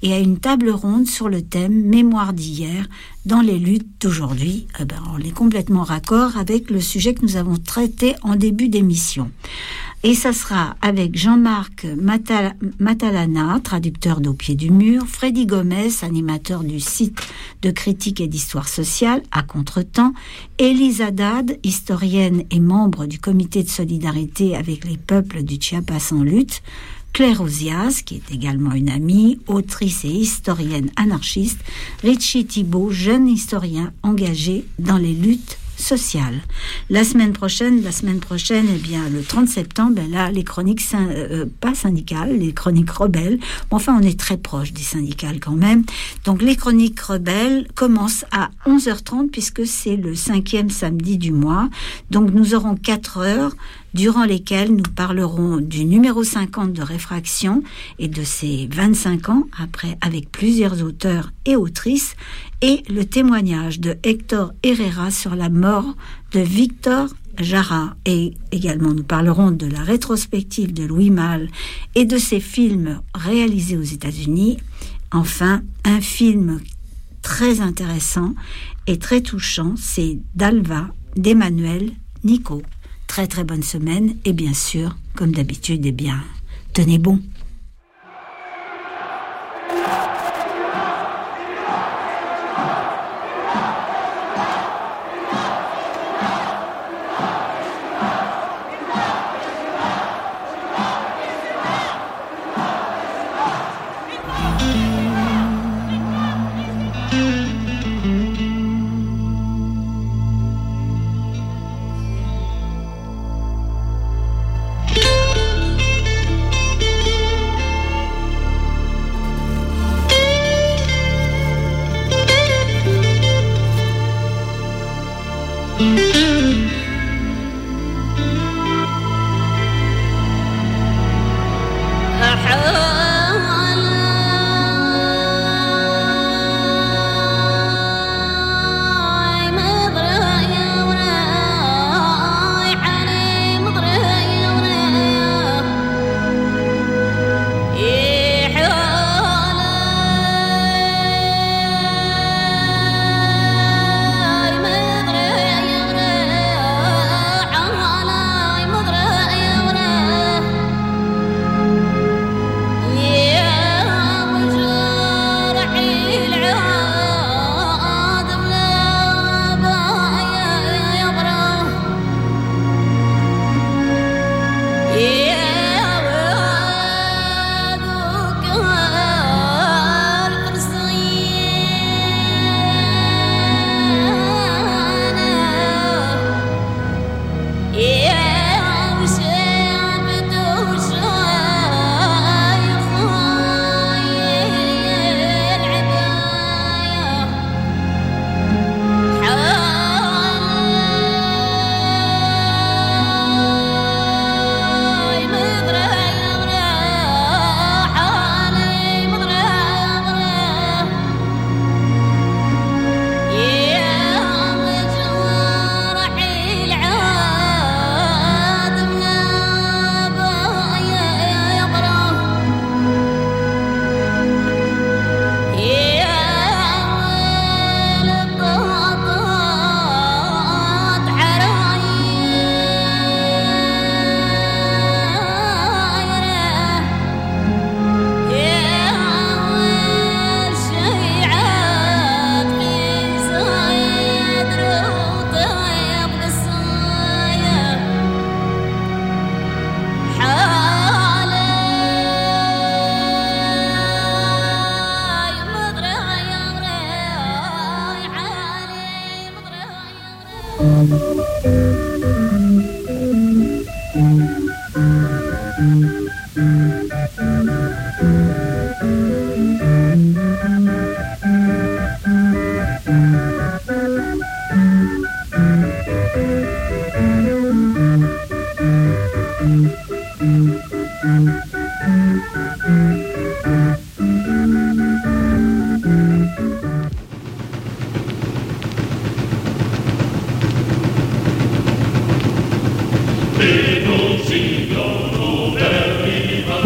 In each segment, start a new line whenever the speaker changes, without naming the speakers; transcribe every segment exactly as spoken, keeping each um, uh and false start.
et à une table ronde sur le thème « Mémoire d'hier dans les luttes d'aujourd'hui ». Eh ben, on est complètement raccord avec le sujet que nous avons traité en début d'émission. Et ça sera avec Jean-Marc Matal- Matalana, traducteur d'Au pied du mur, Freddy Gomez, animateur du site de critique et d'histoire sociale, à Contretemps, Élise Haddad, historienne et membre du comité de solidarité avec les peuples du Chiapas en lutte, Claire Ozias, qui est également une amie, autrice et historienne anarchiste, Richie Thibault, jeune historien engagé dans les luttes sociales. La semaine prochaine, la semaine prochaine, eh bien, le trente septembre, ben là, les chroniques, syn- euh, pas syndicales, les chroniques rebelles. Bon, enfin, on est très proche des syndicales quand même. Donc, les chroniques rebelles commencent à onze heures trente puisque c'est le cinquième samedi du mois. Donc, nous aurons quatre heures durant lesquelles nous parlerons du numéro cinquante de Réfraction et de ses vingt-cinq ans, après, avec plusieurs auteurs et autrices, et le témoignage de Hector Herrera sur la mort de Victor Jara. Et également, nous parlerons de la rétrospective de Louis Malle et de ses films réalisés aux États-Unis. Enfin, un film très intéressant et très touchant, c'est Dalva d'Emmanuel Nico. Très très bonne semaine et bien sûr, comme d'habitude, eh bien, tenez bon.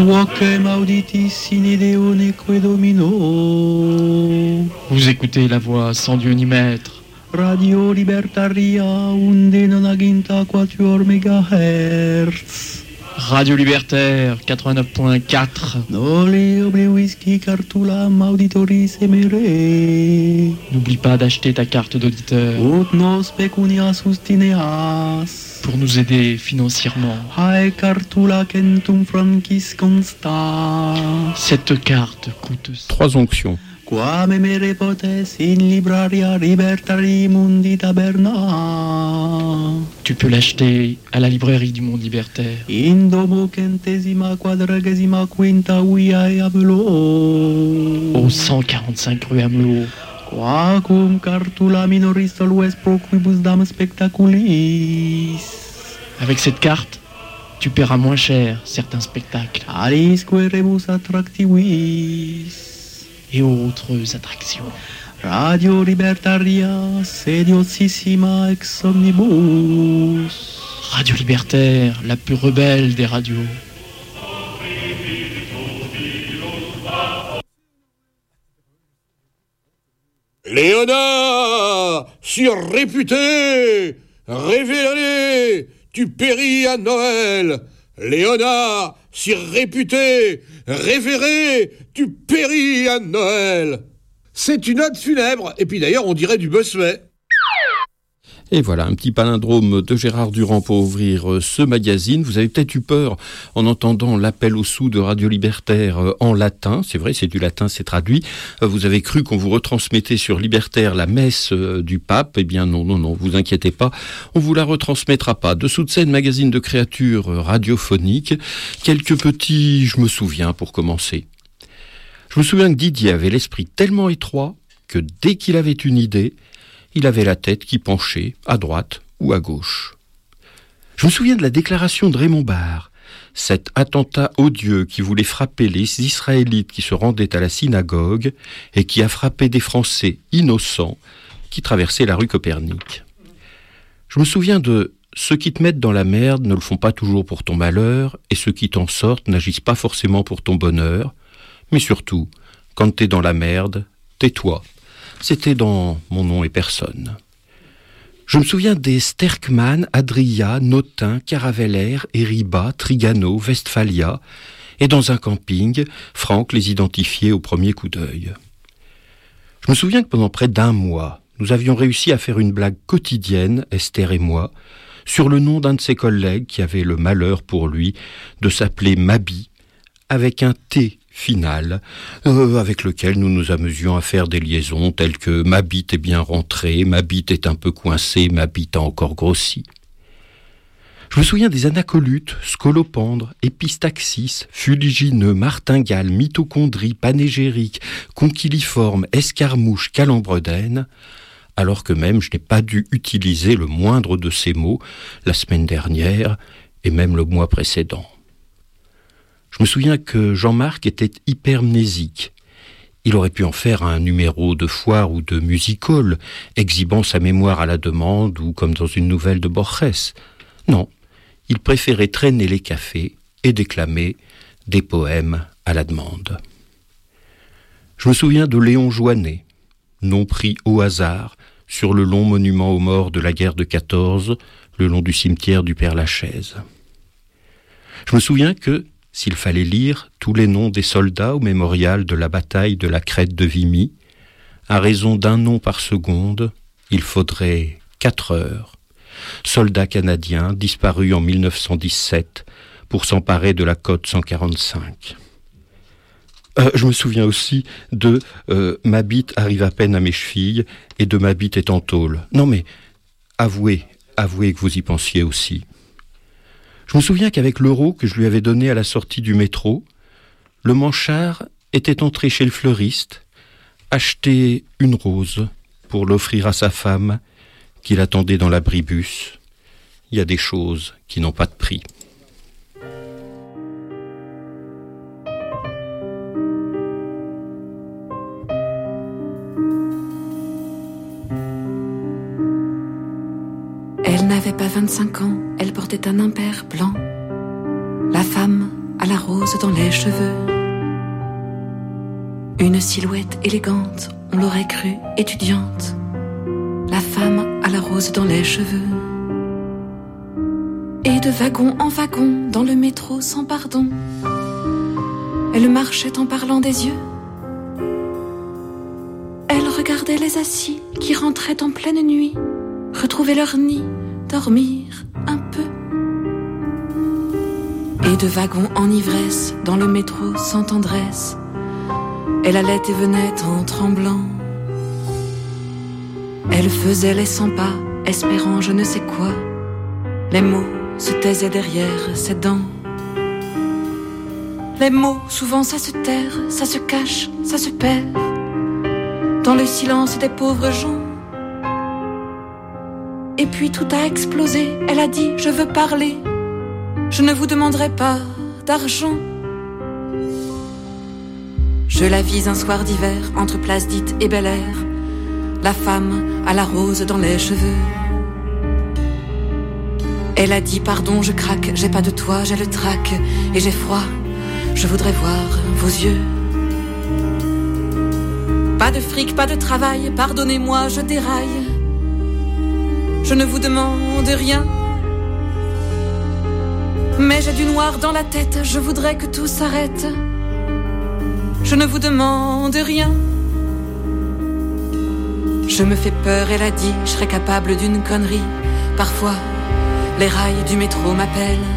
Vocem auditis sine Deo neque Domino.
Vous écoutez la voix sans Dieu ni maître.
Radio Libertaria, unde non aginta quatuor megahertz.
Radio Libertaire, quatre-vingt-neuf virgule quatre.
Noli oble whisky cartulam auditoris emere.
N'oublie pas d'acheter ta carte d'auditeur.
Ut nos pecunia sustineas.
Pour nous aider financièrement.
Hae cartula centum francis consta.
Cette carte coûte
trois onctions.
Quam emere potes in libraria libertari mundi taberna.
Tu peux l'acheter à la librairie du Monde Libertaire.
In domo centesima quadragesima quinta viae Amelot.
Au cent quarante-cinq rue Amelot.
Quacum cartula minoris solues pro quibus dam spectaculis.
Avec cette carte, tu paieras moins cher certains spectacles.
Alisque rebus attractivis.
Et autres attractions.
Radio Libertaria, sediosissima ex omnibus.
Radio Libertaire, la plus rebelle des radios.
Léonard, surréputé, révéré, tu péris à Noël. Léonard, surréputé, révéré, tu péris à Noël. C'est une ode funèbre, et puis d'ailleurs on dirait du Bossuet.
Et voilà, un petit palindrome de Gérard Durand pour ouvrir ce magazine. Vous avez peut-être eu peur en entendant l'appel au sou de Radio Libertaire en latin. C'est vrai, c'est du latin, c'est traduit. Vous avez cru qu'on vous retransmettait sur Libertaire la messe du pape. Eh bien non, non, non, vous inquiétez pas. On vous la retransmettra pas. Dessous de scène, magazine de créatures radiophoniques. Quelques petits, je me souviens, pour commencer. Je me souviens que Didier avait l'esprit tellement étroit que dès qu'il avait une idée, il avait la tête qui penchait à droite ou à gauche. Je me souviens de la déclaration de Raymond Barre, cet attentat odieux qui voulait frapper les Israélites qui se rendaient à la synagogue et qui a frappé des Français innocents qui traversaient la rue Copernic. Je me souviens de « ceux qui te mettent dans la merde ne le font pas toujours pour ton malheur et ceux qui t'en sortent n'agissent pas forcément pour ton bonheur, mais surtout, quand t'es dans la merde, tais-toi ». C'était dans Mon nom et personne. Je me souviens des Sterkman, Adria, Notin, Caravelaire, Eriba, Trigano, Westphalia, et dans un camping, Franck les identifiait au premier coup d'œil. Je me souviens que pendant près d'un mois, nous avions réussi à faire une blague quotidienne, Esther et moi, sur le nom d'un de ses collègues qui avait le malheur pour lui de s'appeler Mabi, avec un T final, euh, avec lequel nous nous amusions à faire des liaisons telles que « ma bite est bien rentrée »,« ma bite est un peu coincée »,« ma bite a encore grossi ». Je me souviens des anacolutes, scolopendres, épistaxis, fuligineux, martingales, mitochondries, panégériques, conchiliformes, escarmouches, calembredènes, alors que même je n'ai pas dû utiliser le moindre de ces mots la semaine dernière et même le mois précédent. Je me souviens que Jean-Marc était hypermnésique. Il aurait pu en faire un numéro de foire ou de music-hall, exhibant sa mémoire à la demande ou comme dans une nouvelle de Borges. Non, il préférait traîner les cafés et déclamer des poèmes à la demande. Je me souviens de Léon Joannet, nom pris au hasard sur le long monument aux morts de la guerre de quatorze, le long du cimetière du Père-Lachaise. Je me souviens que, s'il fallait lire tous les noms des soldats au mémorial de la bataille de la Crête de Vimy, à raison d'un nom par seconde, il faudrait quatre heures. Soldats canadiens disparus en mille neuf cent dix-sept pour s'emparer de la côte cent quarante-cinq. Euh, je me souviens aussi de euh, « ma bite arrive à peine à mes chevilles » et de « ma bite est en tôle ». Non mais, avouez, avouez que vous y pensiez aussi. Je me souviens qu'avec l'euro que je lui avais donné à la sortie du métro, le manchard était entré chez le fleuriste, acheter une rose pour l'offrir à sa femme qui l'attendait dans l'abribus. Il y a des choses qui n'ont pas de prix.
Elle n'avait pas vingt-cinq ans, elle portait un impair blanc. La femme à la rose dans les cheveux. Une silhouette élégante, on l'aurait cru étudiante. La femme à la rose dans les cheveux. Et de wagon en wagon, dans le métro sans pardon, elle marchait en parlant des yeux. Elle regardait les assis qui rentraient en pleine nuit, retrouver leur nid, dormir un peu. Et de wagon en ivresse, dans le métro sans tendresse, elle allait et venait en tremblant. Elle faisait les cent pas, espérant je ne sais quoi. Les mots se taisaient derrière ses dents. Les mots, souvent ça se terre, ça se cache, ça se perd dans le silence des pauvres gens. Et puis tout a explosé, elle a dit je veux parler, je ne vous demanderai pas d'argent. Je la vis un soir d'hiver, entre Place Dite et Bel Air, la femme à la rose dans les cheveux. Elle a dit pardon je craque, j'ai pas de toit, j'ai le trac et j'ai froid, je voudrais voir vos yeux. Pas de fric, pas de travail, pardonnez-moi je déraille, je ne vous demande rien, mais j'ai du noir dans la tête, je voudrais que tout s'arrête, je ne vous demande rien. Je me fais peur, elle a dit, je serais capable d'une connerie. Parfois, les rails du métro m'appellent.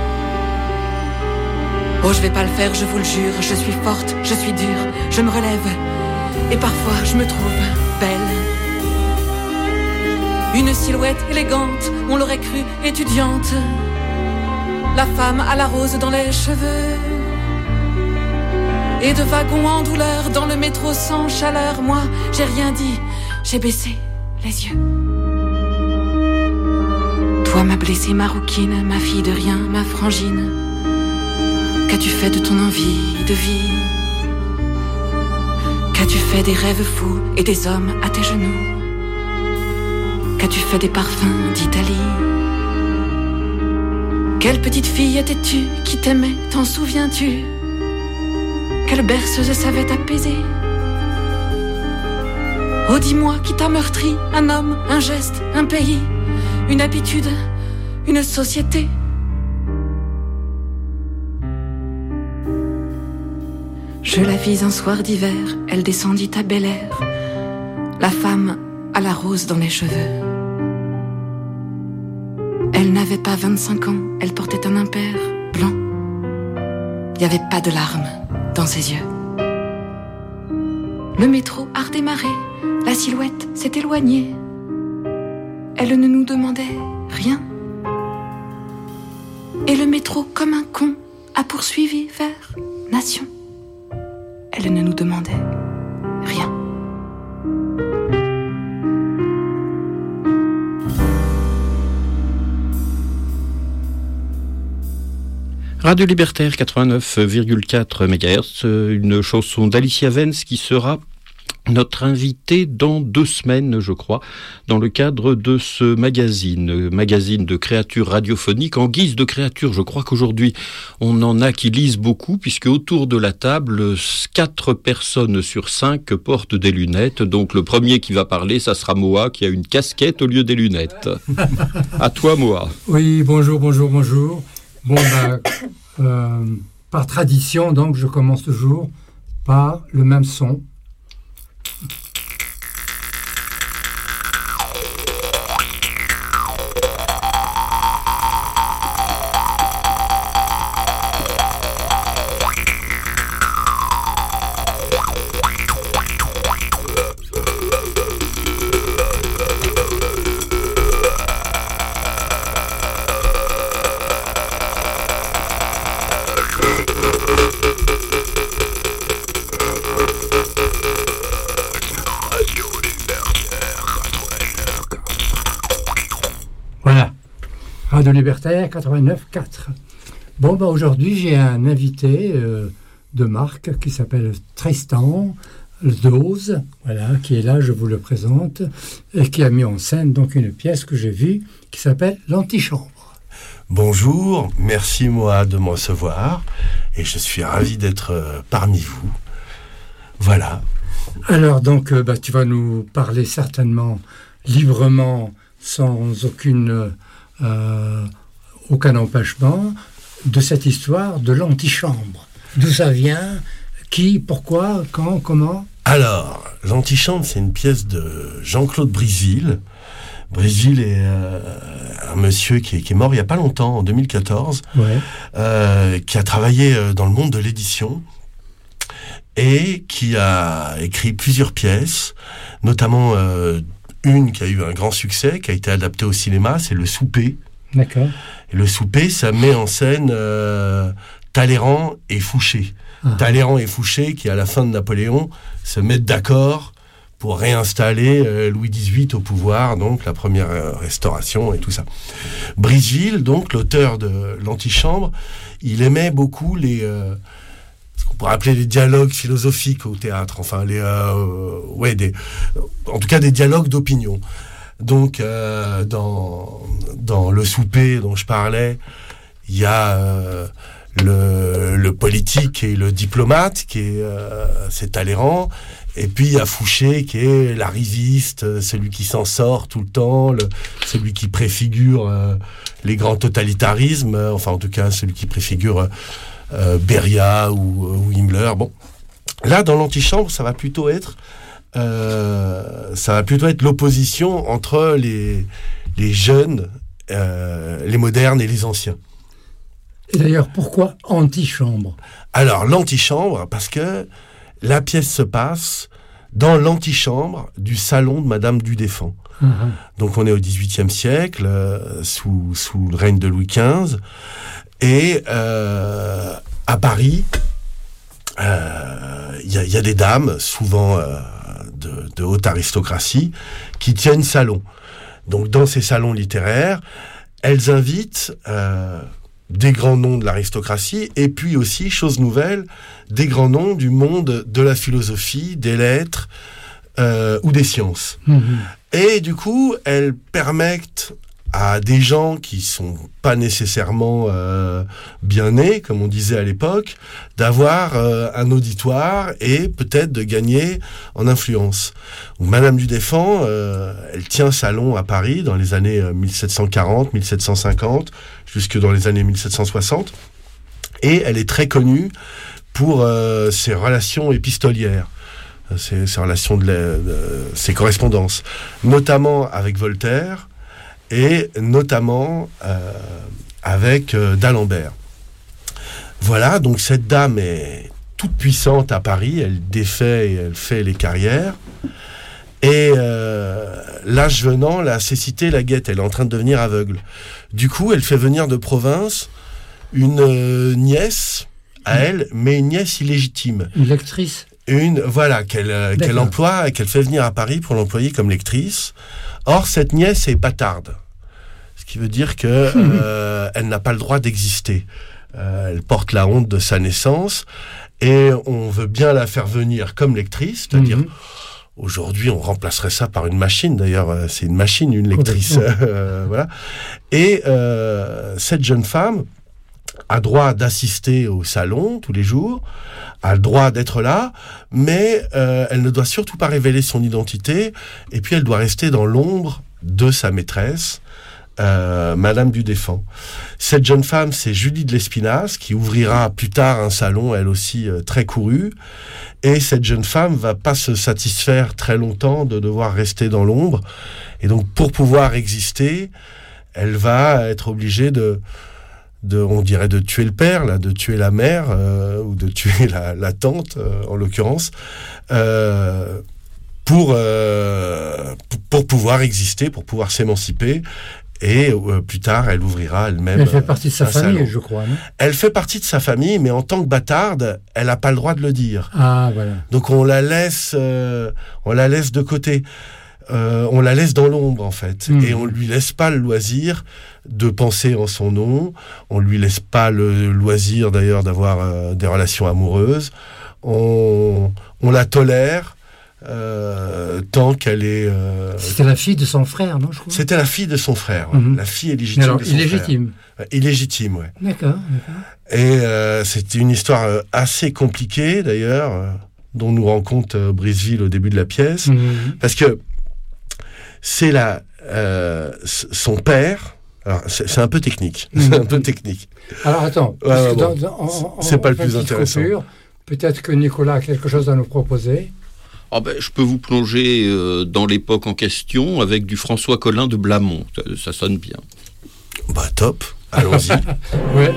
Oh, je vais pas le faire, je vous le jure, je suis forte, je suis dure, je me relève, et parfois je me trouve belle. Une silhouette élégante, on l'aurait cru étudiante. La femme à la rose dans les cheveux. Et de wagon en douleur, dans le métro sans chaleur, moi, j'ai rien dit, j'ai baissé les yeux. Toi, ma blessée maroquine, ma fille de rien, ma frangine, qu'as-tu fait de ton envie de vie? Qu'as-tu fait des rêves fous et des hommes à tes genoux? Qu'as-tu fait des parfums d'Italie? Quelle petite fille étais-tu qui t'aimait, t'en souviens-tu? Quelle berceuse savait t'apaiser? Oh, dis-moi qui t'a meurtri, un homme, un geste, un pays, une habitude, une société. Je la vis un soir d'hiver, elle descendit à Bel Air, la femme à la rose dans les cheveux. Elle n'avait pas vingt-cinq ans, elle portait un impair blanc. Il n'y avait pas de larmes dans ses yeux. Le métro a redémarré, la silhouette s'est éloignée. Elle ne nous demandait rien. Et le métro, comme un con, a poursuivi vers Nation. Elle ne nous demandait rien.
Radio Libertaire quatre-vingt-neuf virgule quatre mégahertz, une chanson d'Alicia Vence qui sera notre invitée dans deux semaines, je crois, dans le cadre de ce magazine, magazine de créatures radiophoniques. En guise de créatures, je crois qu'aujourd'hui, on en a qui lisent beaucoup, puisque autour de la table, quatre personnes sur cinq portent des lunettes. Donc le premier qui va parler, ça sera Moa, qui a une casquette au lieu des lunettes. À toi, Moa.
Oui, bonjour, bonjour, bonjour. Bon, bah, euh, par tradition, donc, je commence toujours par le même son. Radio Libertaire quatre-vingt-neuf quatre. Bon, bah aujourd'hui, j'ai un invité euh, de marque qui s'appelle Tristan Dose, voilà, qui est là, je vous le présente, et qui a mis en scène donc une pièce que j'ai vue qui s'appelle L'Antichambre.
Bonjour, merci moi de me recevoir et je suis ravi d'être euh, parmi vous. Voilà.
Alors donc, euh, bah, tu vas nous parler certainement librement, sans aucune, euh, aucun empêchement, de cette histoire de l'antichambre. D'où ça vient, qui, pourquoi, quand, comment ?
Alors, l'antichambre, c'est une pièce de Jean-Claude Briseville. Briseville est euh, un monsieur qui est, qui est mort il n'y a pas longtemps, en deux mille quatorze,
ouais.
euh, qui a travaillé dans le monde de l'édition et qui a écrit plusieurs pièces, notamment euh, une qui a eu un grand succès, qui a été adaptée au cinéma, c'est Le Souper.
D'accord.
Et Le Souper, ça met en scène euh, Talleyrand et Fouché. Ah. Talleyrand et Fouché, qui à la fin de Napoléon se mettent d'accord pour réinstaller euh, Louis dix-huit au pouvoir, donc la première euh, restauration et tout ça. Briseville, donc l'auteur de l'Antichambre, il aimait beaucoup les, euh, ce qu'on pourrait appeler les dialogues philosophiques au théâtre, enfin les, euh, ouais, des, en tout cas des dialogues d'opinion. Donc euh, dans dans Le Souper dont je parlais, il y a euh, le, le politique et le diplomate qui est euh, c'est Talleyrand. Et puis il y a Fouché qui est l'arriviste, celui qui s'en sort tout le temps, le, celui qui préfigure euh, les grands totalitarismes, euh, enfin en tout cas celui qui préfigure euh, Beria ou, ou Himmler. Bon, là dans l'Antichambre, ça va plutôt être, euh, ça va plutôt être l'opposition entre les les jeunes, euh, les modernes et les anciens.
Et d'ailleurs, pourquoi antichambre ?
Alors l'antichambre, parce que la pièce se passe dans l'antichambre du salon de Madame du Deffand. Mmh. Donc on est au dix-huitième siècle, euh, sous, sous le règne de Louis quinze. Et euh, à Paris, il euh, y, y a des dames, souvent euh, de, de haute aristocratie, qui tiennent salon. Donc dans ces salons littéraires, elles invitent... Euh, des grands noms de l'aristocratie, et puis aussi, chose nouvelle, des grands noms du monde de la philosophie, des lettres euh, ou des sciences. Mmh. Et du coup, elles permettent à des gens qui sont pas nécessairement euh, bien nés, comme on disait à l'époque, d'avoir euh, un auditoire et peut-être de gagner en influence. Donc, Madame du Deffand, euh, elle tient salon à Paris dans les années mille sept cent quarante, mille sept cent cinquante, jusque dans les années mille sept cent soixante, et elle est très connue pour euh, ses relations épistolières, ses, ses relations de, la, de ses correspondances, notamment avec Voltaire, et notamment euh, avec euh, d'Alembert. Voilà, donc cette dame est toute puissante à Paris, elle défait et elle fait les carrières. Et euh, l'âge venant, la cécité la guette, elle est en train de devenir aveugle. Du coup, elle fait venir de province une euh, nièce à elle, mais une nièce illégitime.
Une lectrice ?
Une, voilà, qu'elle, euh, qu'elle emploie et qu'elle fait venir à Paris pour l'employer comme lectrice. Or, cette nièce est bâtarde. Ce qui veut dire que euh, elle n'a pas le droit d'exister. Euh, elle porte la honte de sa naissance et on veut bien la faire venir comme lectrice, c'est-à-dire mm-hmm. aujourd'hui on remplacerait ça par une machine. D'ailleurs, c'est une machine, une lectrice. euh, voilà. Et euh, cette jeune femme a droit d'assister au salon tous les jours, a le droit d'être là, mais euh, elle ne doit surtout pas révéler son identité, et puis elle doit rester dans l'ombre de sa maîtresse, euh, Madame du Deffand. Cette jeune femme, c'est Julie de Lespinasse, qui ouvrira plus tard un salon, elle aussi, euh, très couru, et cette jeune femme va pas se satisfaire très longtemps de devoir rester dans l'ombre, et donc pour pouvoir exister, elle va être obligée de... De, on dirait de tuer le père, là, de tuer la mère, euh, ou de tuer la, la tante, euh, en l'occurrence, euh, pour, euh, pour pouvoir exister, pour pouvoir s'émanciper. Et euh, plus tard, elle ouvrira elle-même.
Elle fait partie de sa famille,
salon.
Je crois, non ?
Elle fait partie de sa famille, mais en tant que bâtarde, elle n'a pas le droit de le dire.
Ah, voilà.
Donc on la laisse, euh, on la laisse de côté. Euh, on la laisse dans l'ombre, en fait. Mmh. Et on lui laisse pas le loisir de penser en son nom. On lui laisse pas le loisir, d'ailleurs, d'avoir euh, des relations amoureuses. On, on la tolère euh, tant qu'elle est... Euh...
C'était la fille de son frère, non, je crois.
C'était la fille de son frère, ouais.
Mm-hmm.
La fille illégitime
alors,
de son
illégitime.
frère. Illégitime, ouais.
D'accord, d'accord.
Et euh, c'était une histoire euh, assez compliquée, d'ailleurs, euh, dont nous rend compte euh, Briseville au début de la pièce,
Mm-hmm.
parce que c'est la, euh, son père... Alors, c'est, c'est un peu technique.
Mmh.
C'est un peu technique.
Alors, attends.
Ouais, ouais, bon.
dans, dans, en,
c'est
en,
pas
en
le plus intéressant.
Coupure, peut-être que Nicolas a quelque chose à nous proposer.
Oh ben, je peux vous plonger euh, dans l'époque en question avec du François Collin de Blamont. Ça, ça sonne bien.
Bah, top. Allons-y.
Ouais.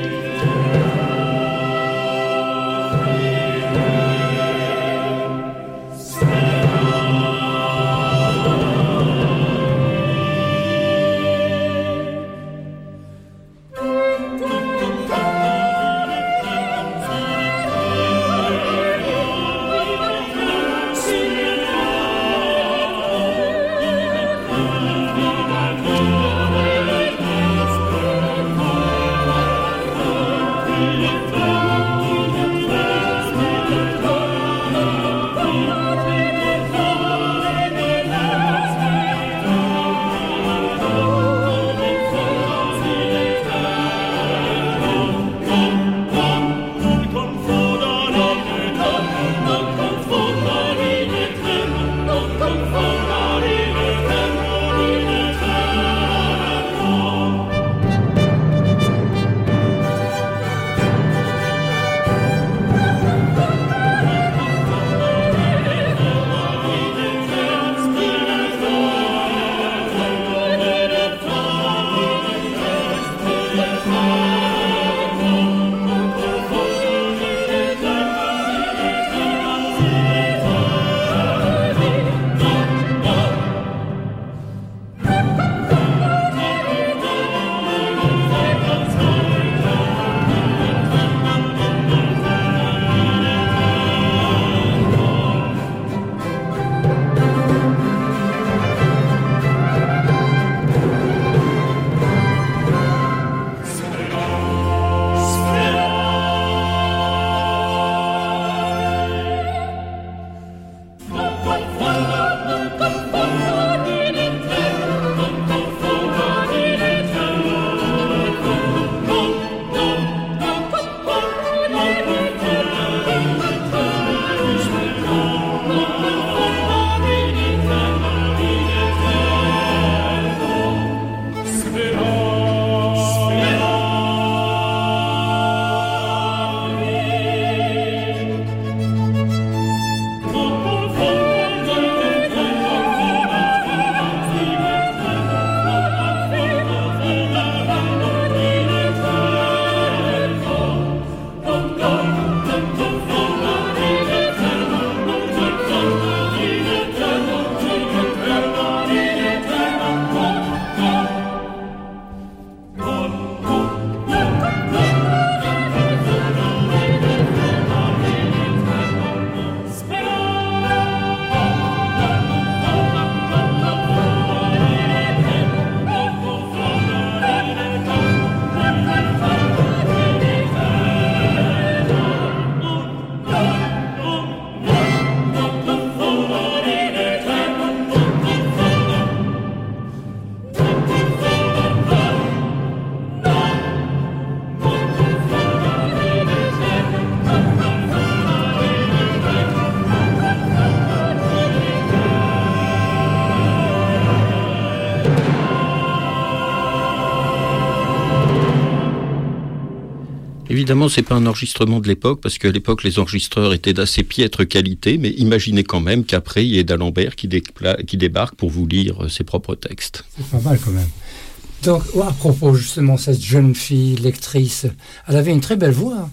Évidemment, c'est pas un enregistrement de l'époque, parce qu'à l'époque, les enregistreurs étaient d'assez piètre qualité, mais imaginez quand même qu'après, il y ait d'Alembert qui, dépla- qui débarque pour vous lire ses propres textes.
C'est pas mal quand même. Donc, à propos justement de cette jeune fille lectrice, elle avait une très belle voix.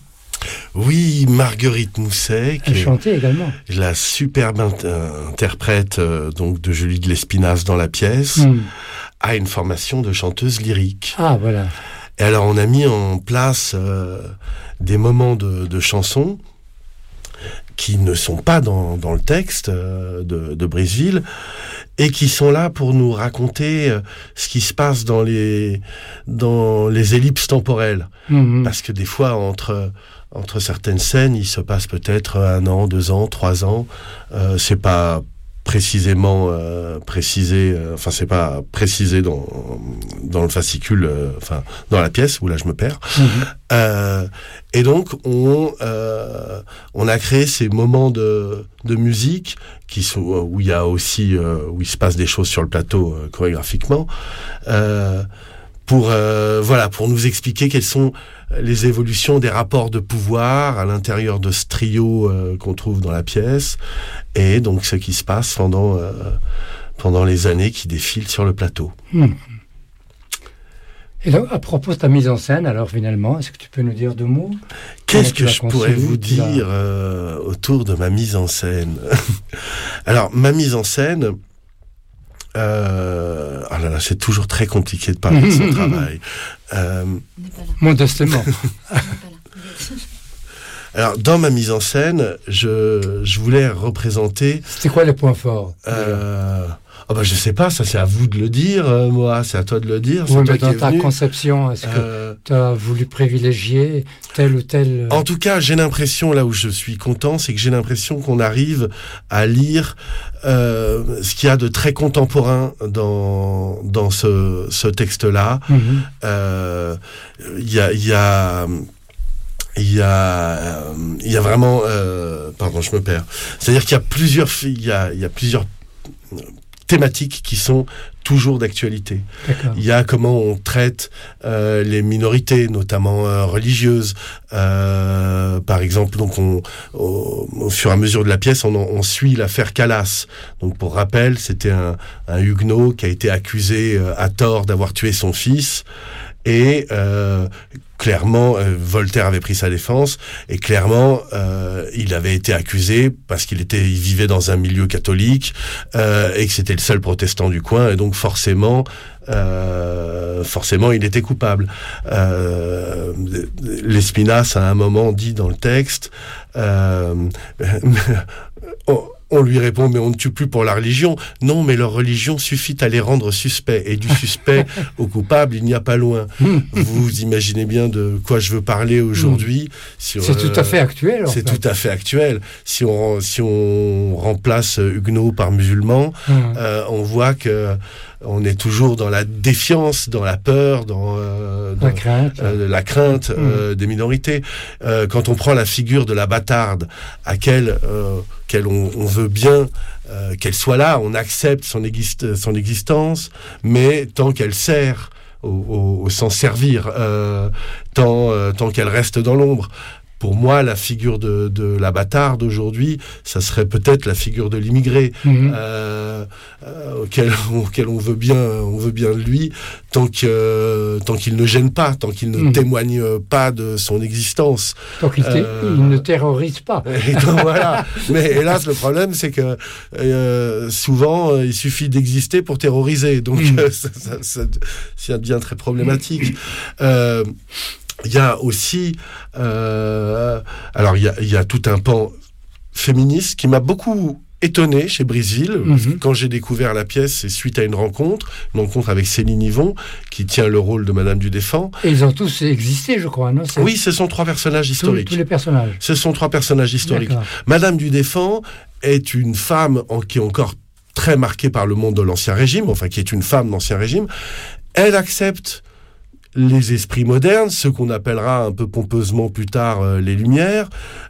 Oui, Marguerite Mousset, qui
elle chantait également.
La superbe in- interprète euh, donc de Julie de Lespinasse dans la pièce, mm. a une formation de chanteuse lyrique.
Ah, voilà.
Et alors, on a mis en place euh, des moments de, de chansons qui ne sont pas dans, dans le texte euh, de, de Briseville et qui sont là pour nous raconter euh, ce qui se passe dans les, dans les ellipses temporelles. Mmh. Parce que des fois, entre, entre certaines scènes, il se passe peut-être un an, deux ans, trois ans. Euh, c'est pas précisément euh, précisé, euh, enfin c'est pas précisé dans dans le fascicule, euh, enfin dans la pièce où là je me perds. Mmh. Euh, et donc on euh, on a créé ces moments de de musique qui sont où il y a aussi euh, où il se passe des choses sur le plateau euh, chorégraphiquement. Euh, pour euh, voilà pour nous expliquer quelles sont les évolutions des rapports de pouvoir à l'intérieur de ce trio euh, qu'on trouve dans la pièce, et donc ce qui se passe pendant euh, pendant les années qui défilent sur le plateau.
Mmh. Et donc, à propos de ta mise en scène, alors finalement, est-ce que tu peux nous dire deux mots ?
Qu'est-ce que je pourrais vous dire euh, autour de ma mise en scène ? Alors, ma mise en scène, Euh, oh là là, c'est toujours très compliqué de parler de son travail. Euh,
Modestement.
Alors, dans ma mise en scène, je, je voulais représenter...
C'était quoi les points forts
euh, oh bah, je sais pas, ça c'est à vous de le dire, euh, moi, c'est à toi de le dire.
Oui, mais
toi
dans
qui
ta
venu.
conception, est-ce
euh,
que tu as voulu privilégier tel ou tel...
En tout cas, j'ai l'impression, là où je suis content, c'est que j'ai l'impression qu'on arrive à lire euh, ce qu'il y a de très contemporain dans, dans ce, ce texte-là. Il mm-hmm. euh, y a... Y a Il y a, il y a vraiment, euh, pardon, je me perds. C'est-à-dire qu'il y a plusieurs, il y a, il y a plusieurs thématiques qui sont toujours d'actualité.
D'accord.
Il y a comment on traite euh, les minorités, notamment euh, religieuses. Euh, par exemple, donc on, au, au fur et à mesure de la pièce, on, on suit l'affaire Calas. Donc, pour rappel, c'était un, un huguenot qui a été accusé euh, à tort d'avoir tué son fils. Et euh, clairement, euh, Voltaire avait pris sa défense, et clairement, euh, il avait été accusé parce qu'il était, il vivait dans un milieu catholique euh, et que c'était le seul protestant du coin, et donc forcément, euh, forcément, il était coupable. Euh, Lespinasse, à un moment, dit dans le texte. Euh, oh, On lui répond, mais on ne tue plus pour la religion. Non, mais leur religion suffit à les rendre suspects. Et du suspect au coupable, il n'y a pas loin. Vous imaginez bien de quoi je veux parler aujourd'hui. Sur,
c'est euh, tout à fait actuel. En
c'est
fait.
tout à fait actuel. Si on, si on remplace huguenot par musulman, mmh. euh, on voit que on est toujours dans la défiance, dans la peur, dans, euh, dans
la crainte,
euh, la crainte euh, mmh. des minorités. Euh, quand on prend la figure de la bâtarde, à quelle, euh, quelle on, on veut bien euh, qu'elle soit là, on accepte son, existe, son existence, mais tant qu'elle sert au, au, au s'en servir, euh, tant, euh, tant qu'elle reste dans l'ombre. Pour moi, la figure de, de la bâtarde aujourd'hui, ça serait peut-être la figure de l'immigré, mmh. euh, euh, auquel, auquel on veut bien, on veut bien de lui, tant que, euh, tant qu'il ne gêne pas, tant qu'il ne mmh. témoigne pas de son existence.
Tant qu'il euh, il ne terrorise pas.
Et donc, voilà. Mais hélas, le problème, c'est que euh, souvent, euh, il suffit d'exister pour terroriser. Donc, mmh. euh, ça, ça, ça, ça devient très problématique. Euh, Il y a aussi, euh, alors il y a, il y a tout un pan féministe qui m'a beaucoup étonné chez Briseville. Mm-hmm. Quand j'ai découvert la pièce, c'est suite à une rencontre, une rencontre avec Céline Yvon, qui tient le rôle de Madame du Défend.
Et ils ont tous existé, je crois, non ? C'est...
Oui, ce sont trois personnages historiques.
Tous, tous les personnages.
Ce sont trois personnages historiques. D'accord. Madame du Défend est une femme en, qui est encore très marquée par le monde de l'Ancien Régime, enfin qui est une femme d'Ancien Régime. Elle accepte les esprits modernes, ce qu'on appellera un peu pompeusement plus tard euh, les Lumières,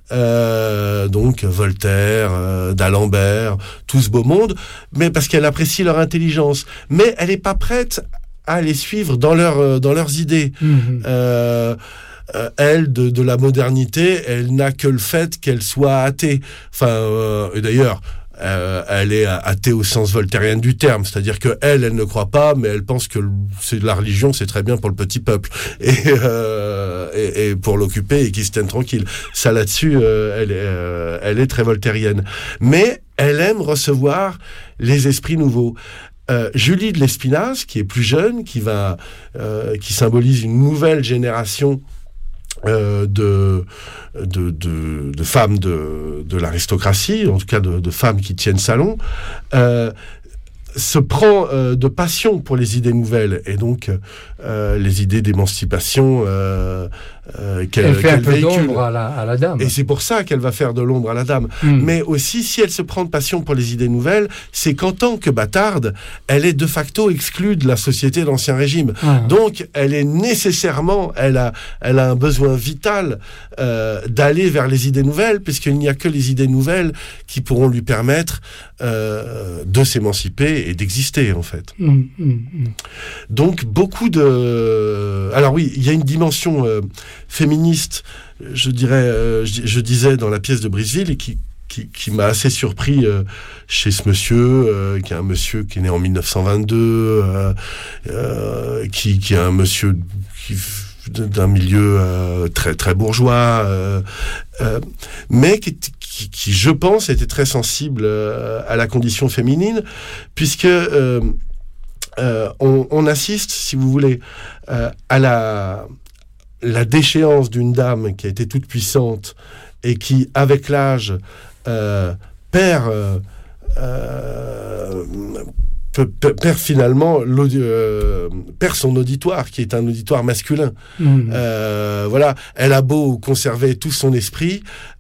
euh, donc Voltaire, euh, d'Alembert, tout ce beau monde, mais parce qu'elle apprécie leur intelligence. Mais elle n'est pas prête à les suivre dans, leur, euh, dans leurs idées. Mmh. Euh, euh, elle, de, de la modernité, elle n'a que le fait qu'elle soit athée. Enfin, euh, et d'ailleurs... Euh, elle est athée au sens voltairien du terme, c'est-à-dire que elle, elle ne croit pas, mais elle pense que c'est de la religion, c'est très bien pour le petit peuple et, euh, et, et pour l'occuper et qu'il se tienne tranquille. Ça là-dessus, euh, elle, est, euh, elle est très voltairienne, mais elle aime recevoir les esprits nouveaux. Euh, Julie de Lespinasse, qui est plus jeune, qui va, euh, qui symbolise une nouvelle génération. Euh, de, de, de, de femmes de, de l'aristocratie, en tout cas de, de femmes qui tiennent salon, euh, se prend euh, de passion pour les idées nouvelles, et donc euh, les idées d'émancipation euh, Euh, qu'elle,
elle fait
qu'elle
un peu
véhicule.
d'ombre à la, à la dame.
Et c'est pour ça qu'elle va faire de l'ombre à la dame. Mm. Mais aussi, si elle se prend de passion pour les idées nouvelles, c'est qu'en tant que bâtarde, elle est de facto exclue de la société d'Ancien Régime. Ah. Donc, elle est nécessairement, elle a, elle a un besoin vital euh, d'aller vers les idées nouvelles, puisqu'il n'y a que les idées nouvelles qui pourront lui permettre euh, de s'émanciper et d'exister, en fait.
Mm, mm, mm.
Donc, beaucoup de... Alors oui, il y a une dimension... Euh, féministe, je dirais, euh, je, je disais dans la pièce de Briseville, et qui, qui, qui m'a assez surpris euh, chez ce monsieur, euh, qui est un monsieur qui est né en mille neuf cent vingt-deux, euh, euh, qui, qui est un monsieur qui, d'un milieu euh, très très bourgeois, euh, euh, mais qui, qui, qui, je pense, était très sensible euh, à la condition féminine, puisque euh, euh, on, on assiste, si vous voulez, euh, à la la déchéance d'une dame qui a été toute puissante et qui, avec l'âge, euh, perd, euh, euh, perd finalement euh, perd son auditoire, qui est un auditoire masculin. Mmh. Euh, voilà, elle a beau conserver tout son esprit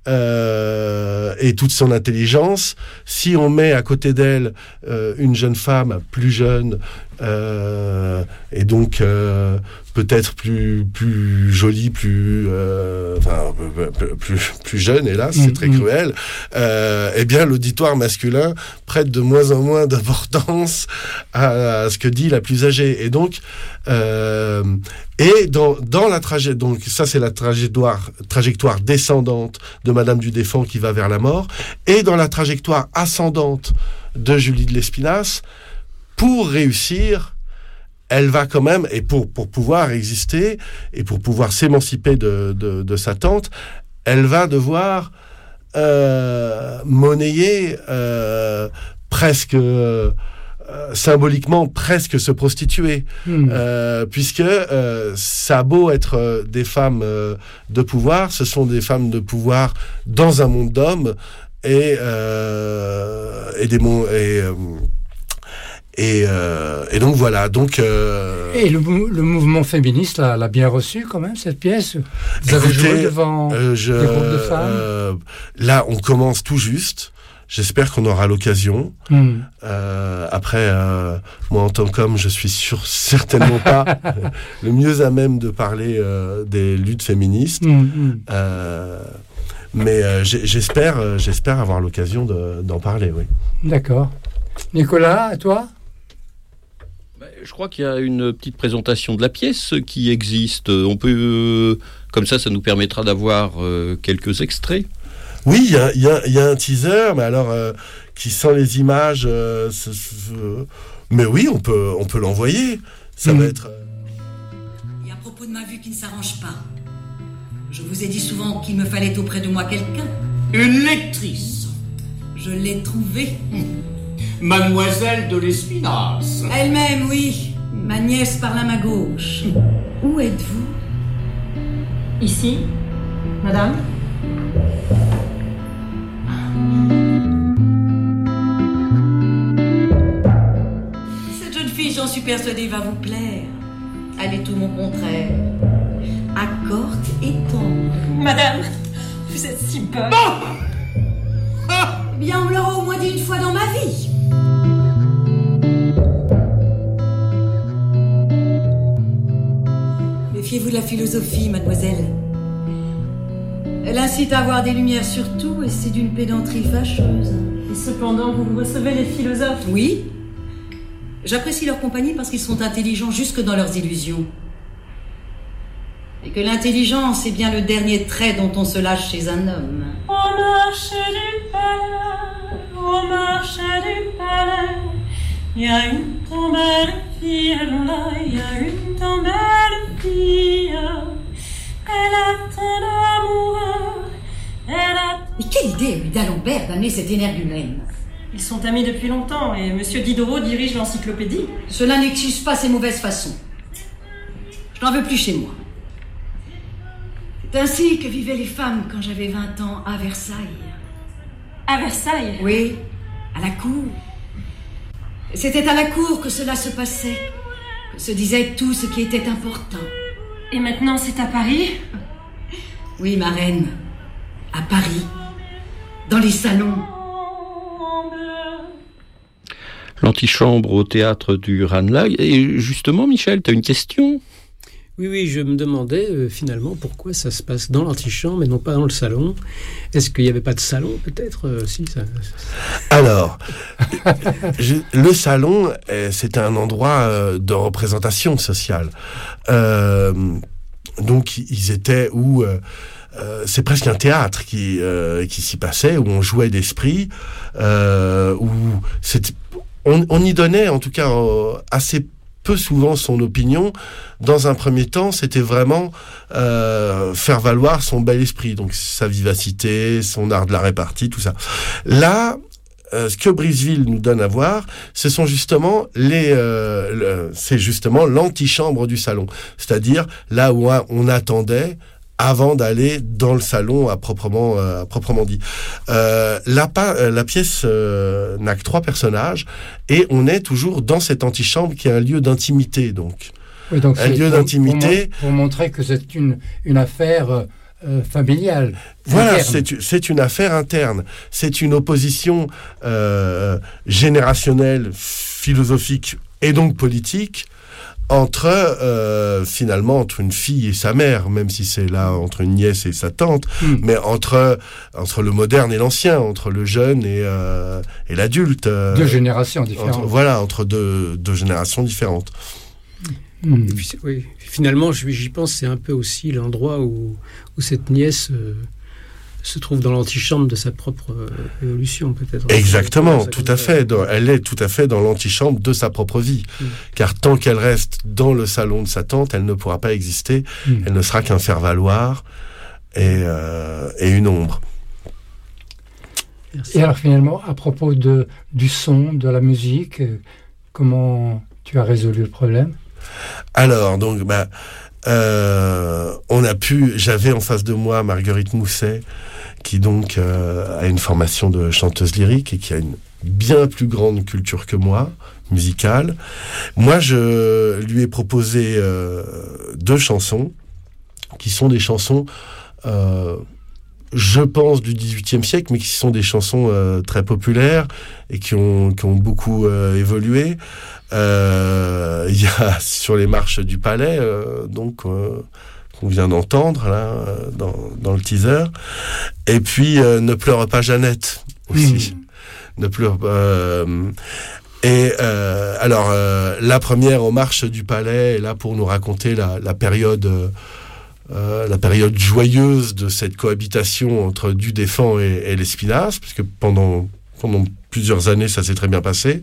euh, et toute son intelligence, si on met à côté d'elle euh, une jeune femme plus jeune euh, et donc euh, peut-être plus plus jolie, plus euh, enfin plus plus jeune, hélas, mmh, c'est très mmh. cruel. Euh, eh bien, l'auditoire masculin prête de moins en moins d'importance à, à ce que dit la plus âgée. Et donc, euh, et dans dans la trajectoire, donc ça c'est la trajectoire trajectoire descendante de Madame du Défend qui va vers la mort, et dans la trajectoire ascendante de Julie de Lespinasse, pour réussir, elle va quand même, et pour, pour pouvoir exister, et pour pouvoir s'émanciper de, de, de sa tante, elle va devoir euh, monnayer euh, presque, euh, symboliquement, presque se prostituer. Mmh. Euh, puisque euh, ça a beau être euh, des femmes euh, de pouvoir, ce sont des femmes de pouvoir dans un monde d'hommes, et, euh, et des mondes... Et, euh, Et, euh, et donc voilà. Donc, euh...
Et le, le mouvement féministe l'a, l'a bien reçu quand même, cette pièce. Vous avez
Écoutez,
joué devant
euh, je,
des groupes de femmes.
Euh, là, on commence tout juste. J'espère qu'on aura l'occasion. Mm. Euh, après, euh, moi en tant qu'homme, je suis sûr certainement pas le mieux à même de parler euh, des luttes féministes. Mm, mm. Euh, mais euh, j'espère, euh, j'espère avoir l'occasion de, d'en parler. Oui.
D'accord. Nicolas, et toi ?
Je crois qu'il y a une petite présentation de la pièce qui existe. On peut, euh, comme ça, ça nous permettra d'avoir euh, quelques extraits.
Oui, il y a, y a, y a un teaser, mais alors euh, qui sans les images. Euh, ce, ce, mais oui, on peut, on peut l'envoyer. Ça mmh. va être.
Et à propos de ma vue qui ne s'arrange pas, je vous ai dit souvent qu'il me fallait auprès de moi quelqu'un.
Une lectrice.
Je l'ai trouvée.
Mademoiselle de Lespinasse.
Elle-même, oui. Ma nièce par la main gauche. Où êtes-vous ?
Ici, madame.
Cette jeune fille, j'en suis persuadée, va vous plaire. Elle est tout mon contraire. Accorte et tendre.
Madame, vous êtes si bonne.
Eh bien, on me l'aura au moins dit une fois dans ma vie. Méfiez-vous de la philosophie, mademoiselle. Elle incite à avoir des lumières sur tout et c'est d'une pédanterie fâcheuse.
Et cependant, vous recevez les philosophes ?
Oui. J'apprécie leur compagnie parce qu'ils sont intelligents jusque dans leurs illusions. Et que l'intelligence est bien le dernier trait dont on se lâche chez un homme.
Au marché du palais, au marché du palais, il y a une tant belle fille, là, il y a une tant belle fille. Elle a tant d'amoureux, elle a...
Mais quelle idée, lui, d'Alembert, d'amener cet énergumène.
Ils sont amis depuis longtemps et Monsieur Diderot dirige l'encyclopédie.
Cela n'excuse pas ses mauvaises façons. Je n'en veux plus chez moi. C'est ainsi que vivaient les femmes quand j'avais vingt ans à Versailles.
À Versailles ?
Oui, à la cour. C'était à la cour que cela se passait, que se disait tout ce qui était important.
Et maintenant c'est à Paris ?
Oui, ma reine. À Paris. Dans les salons.
L'antichambre au théâtre du Ranelagh. Et justement, Michel, tu as une question ?
Oui, oui, je me demandais euh, finalement pourquoi ça se passe dans l'antichambre et non pas dans le salon. Est-ce qu'il n'y avait pas de salon, peut-être euh, si, ça...
Alors, je, le salon, euh, c'est un endroit euh, de représentation sociale. Euh, donc, ils étaient où euh, euh, c'est presque un théâtre qui, euh, qui s'y passait, où on jouait d'esprit, euh, où c'était, on, on y donnait, en tout cas, euh, assez peu souvent son opinion. Dans un premier temps, c'était vraiment euh, faire valoir son bel esprit, donc sa vivacité, son art de la répartie, tout ça. Là, euh, ce que Briseville nous donne à voir, ce sont justement les, euh, le, c'est justement l'antichambre du salon, c'est-à-dire là où on attendait avant d'aller dans le salon à proprement, euh, à proprement dit. Euh, la, la pièce euh, n'a que trois personnages et on est toujours dans cette antichambre qui est un lieu d'intimité, donc.
Oui, donc
un lieu
pour,
d'intimité.
Pour, pour montrer que c'est une, une affaire euh, familiale.
Voilà,
interne.
c'est, c'est une affaire interne. C'est une opposition euh, générationnelle, philosophique et donc politique entre euh, finalement entre une fille et sa mère, même si c'est là entre une nièce et sa tante, mmh. mais entre entre le moderne et l'ancien, entre le jeune et euh, et l'adulte. Euh,
deux générations différentes.
Entre, voilà, entre deux deux générations différentes.
Mmh. Et puis, oui, finalement, j'y pense, c'est un peu aussi l'endroit où où cette nièce euh, se trouve dans l'antichambre de sa propre euh, évolution, peut-être.
Exactement, tout à fait. Dans, elle est tout à fait dans l'antichambre de sa propre vie. Mm. Car tant qu'elle reste dans le salon de sa tante, elle ne pourra pas exister. Mm. Elle ne sera qu'un faire-valoir et, euh, et une ombre.
Merci. Et alors finalement, à propos de, du son, de la musique, comment tu as résolu le problème ?
Alors, donc, bah, euh, on a pu... J'avais en face de moi Marguerite Mousset, qui donc euh, a une formation de chanteuse lyrique et qui a une bien plus grande culture que moi, musicale. Moi, je lui ai proposé euh, deux chansons, qui sont des chansons, euh, je pense, du dix-huitième siècle, mais qui sont des chansons euh, très populaires et qui ont, qui ont beaucoup euh, évolué. Euh, il y a sur les marches du palais, euh, donc... Euh, qu'on vient d'entendre là dans, dans le teaser, et puis euh, Ne pleure pas Jeannette aussi. Mmh. Ne pleure pas. Euh, et euh, alors euh, la première aux marches du palais est là pour nous raconter la, la période, euh, la période joyeuse de cette cohabitation entre Du Deffand et, et Lespinasse, puisque pendant pendant plusieurs années ça s'est très bien passé.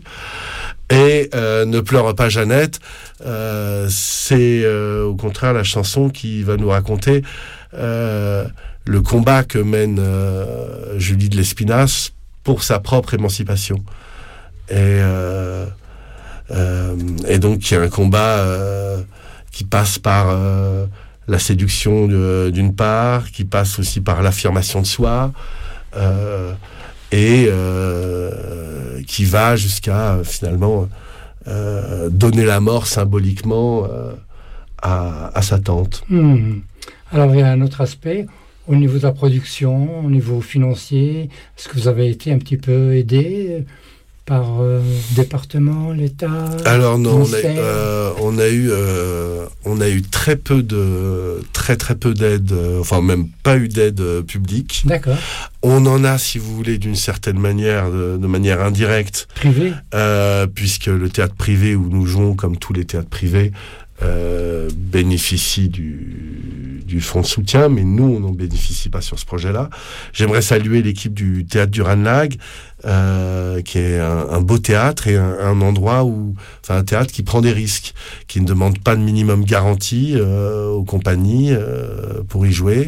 Et euh, Ne pleure pas Jeannette, euh, c'est euh, au contraire la chanson qui va nous raconter euh, le combat que mène euh, Julie de Lespinasse pour sa propre émancipation. Et, euh, euh, et donc il y a un combat euh, qui passe par euh, la séduction de, d'une part, qui passe aussi par l'affirmation de soi, euh, et euh, qui va jusqu'à euh, finalement euh, donner la mort symboliquement euh, à, à sa tante.
Mmh. Alors il y a un autre aspect, au niveau de la production, au niveau financier, est-ce que vous avez été un petit peu aidé par euh, département, l'État?
Alors non, on a, euh, on a eu, euh, on a eu très peu de, très très peu d'aide, euh, enfin même pas eu d'aide euh, publique.
D'accord.
On en a, si vous voulez, d'une certaine manière, de, de manière indirecte.
Privé.
Euh, puisque le théâtre privé où nous jouons, comme tous les théâtres privés, euh, bénéficie du, du fonds de soutien, mais nous, on n'en bénéficie pas sur ce projet-là. J'aimerais saluer l'équipe du théâtre du Ranelagh, euh, qui est un, un beau théâtre et un, un endroit où, enfin, un théâtre qui prend des risques, qui ne demande pas de minimum garantie euh, aux compagnies euh, pour y jouer,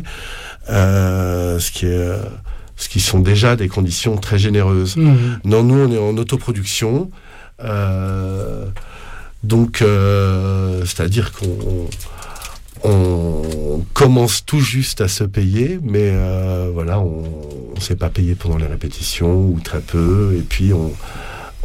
euh, ce qui est, euh, ce qui sont déjà des conditions très généreuses. Mmh. Non, nous, on est en autoproduction. Euh, Donc, euh, c'est-à-dire qu'on on, on commence tout juste à se payer, mais euh, voilà, on ne s'est pas payé pendant les répétitions, ou très peu, et puis on,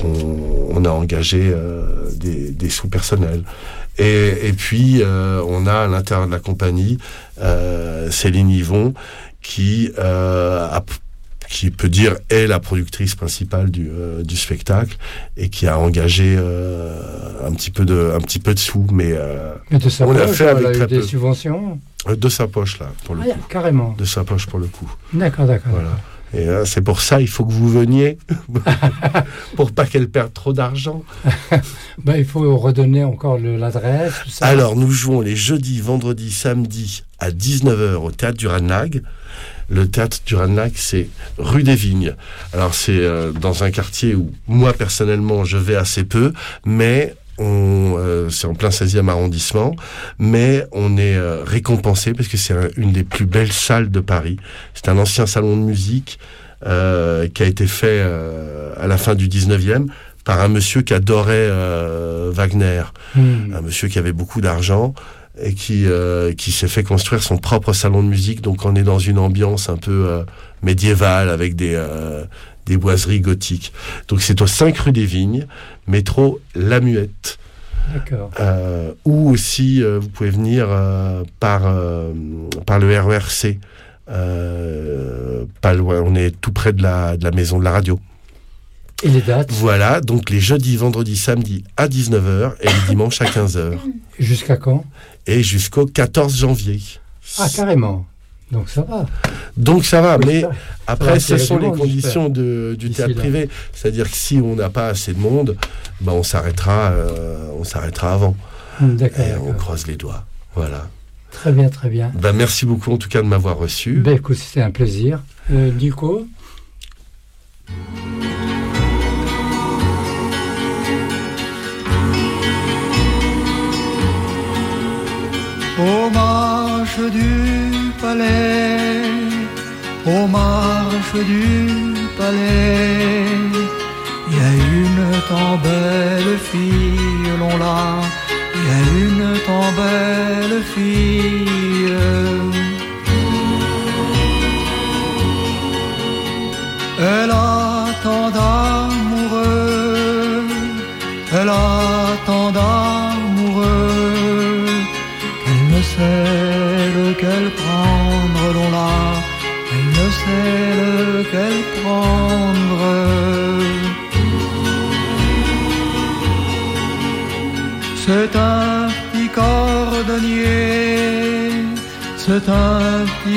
on, on a engagé euh, des, des sous-personnels. Et, et puis, euh, on a à l'intérieur de la compagnie euh, Céline Yvon, qui, euh, a, qui peut dire est la productrice principale du, euh, du spectacle et qui a engagé euh, un petit peu de, un petit peu de sous, mais euh,
Et de sa
on
poche,
a fait avec
elle a
très
eu des
peu.
subventions.
De sa poche là, pour le
Ah,
coup.
carrément.
De sa poche pour le coup.
D'accord, d'accord.
Voilà. Et euh, c'est pour ça, il faut que vous veniez, pour pas qu'elle perde trop d'argent.
Ben, il faut redonner encore le, l'adresse, tout ça.
Alors, nous jouons les jeudis, vendredis, samedis à dix-neuf heures au Théâtre du Ranelagh. Le Théâtre du Ranelagh, c'est rue des Vignes. Alors, c'est euh, dans un quartier où, moi, personnellement, je vais assez peu, mais... On, euh, c'est en plein seizième arrondissement, mais on est euh, récompensé parce que c'est un, une des plus belles salles de Paris. C'est un ancien salon de musique euh, qui a été fait euh, à la fin du dix-neuvième par un monsieur qui adorait euh, Wagner, mmh. un monsieur qui avait beaucoup d'argent et qui, euh, qui s'est fait construire son propre salon de musique. Donc on est dans une ambiance un peu euh, médiévale avec des... Euh, des boiseries gothiques. Donc c'est au cinq rue des Vignes, métro La Muette.
D'accord.
Euh, ou aussi, euh, vous pouvez venir euh, par, euh, par le R E R C. Euh, pas loin, on est tout près de la, de la maison de la radio.
Et les dates ?
Voilà, donc les jeudis, vendredis, samedis à dix-neuf heures et les dimanches à quinze heures.
Et jusqu'à quand ?
Et jusqu'au quatorze janvier.
Ah, carrément. Donc ça va.
Donc ça va,
oui,
mais
ça,
après,
ça
ce sont les
monde,
conditions de, du théâtre privé. C'est-à-dire que si on n'a pas assez de monde, ben on s'arrêtera, euh, on s'arrêtera avant.
D'accord.
Et
d'accord.
on croise les doigts. Voilà.
Très bien, très bien.
Ben merci beaucoup en tout cas de m'avoir reçu.
Ben écoute, c'était un plaisir. Euh, Nico ?
Aux marches du palais, aux marches du palais, il y a une tant belle fille, l'on l'a, il y a une tant belle fille. Elle a tant d'amoureux, elle a tant d'amoureux, ne sait lequel prendre, l'on l'a, elle ne sait lequel prendre. C'est un petit cordonnier, c'est un petit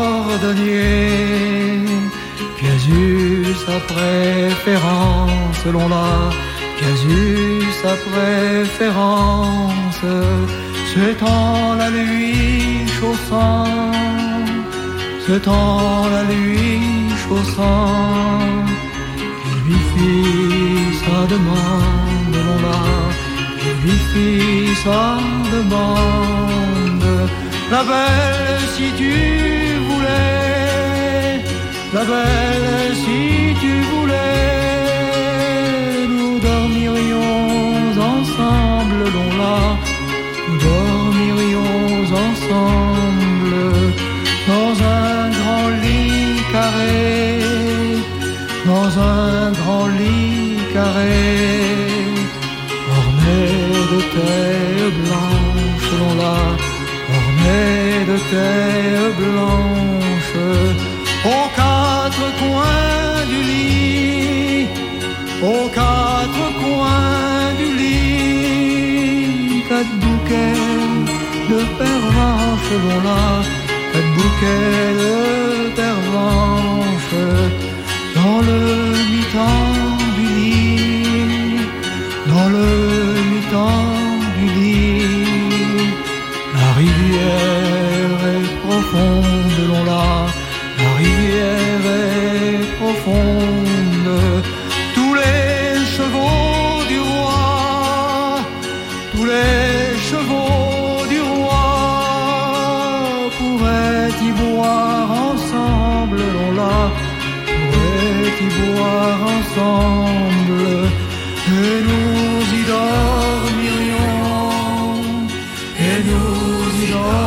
cordonnier qui a eu sa préférence, l'on l'a, qui a eu sa préférence. C'est en la lui chaussant, c'est en la lui chaussant, qu'il lui fit sa demande, l'on l'a, qu'il lui fit sa demande. La belle si tu voulais, la belle si tu voulais, nous dormirions ensemble, l'on l'a, nous dormirions ensemble dans un grand lit carré, dans un grand lit carré, orné de taille blanche, l'on l'a, orné de taille blanche, aux quatre coins du lit, aux quatre coins du lit, quatre bouquets de pervenche, l'on l'a, quatre bouquets de pervenche, dans le mi-temps du lit, dans le mi-temps du lit, la rivière est profonde, l'on l'a, la rivière est profonde, tous les chevaux du roi, tous les chevaux du roi pourraient y boire ensemble, l'on l'a, pourraient y boire ensemble, et nous y dormirions, et nous y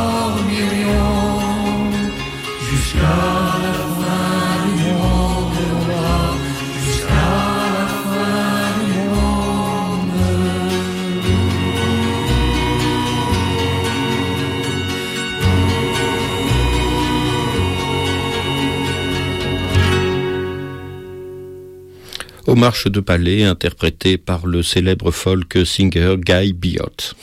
dormirions, jusqu'à la fin du monde, l'on l'a, jusqu'à la fin du
Marche de Palais, interprétée par le célèbre folk singer Guy Biot.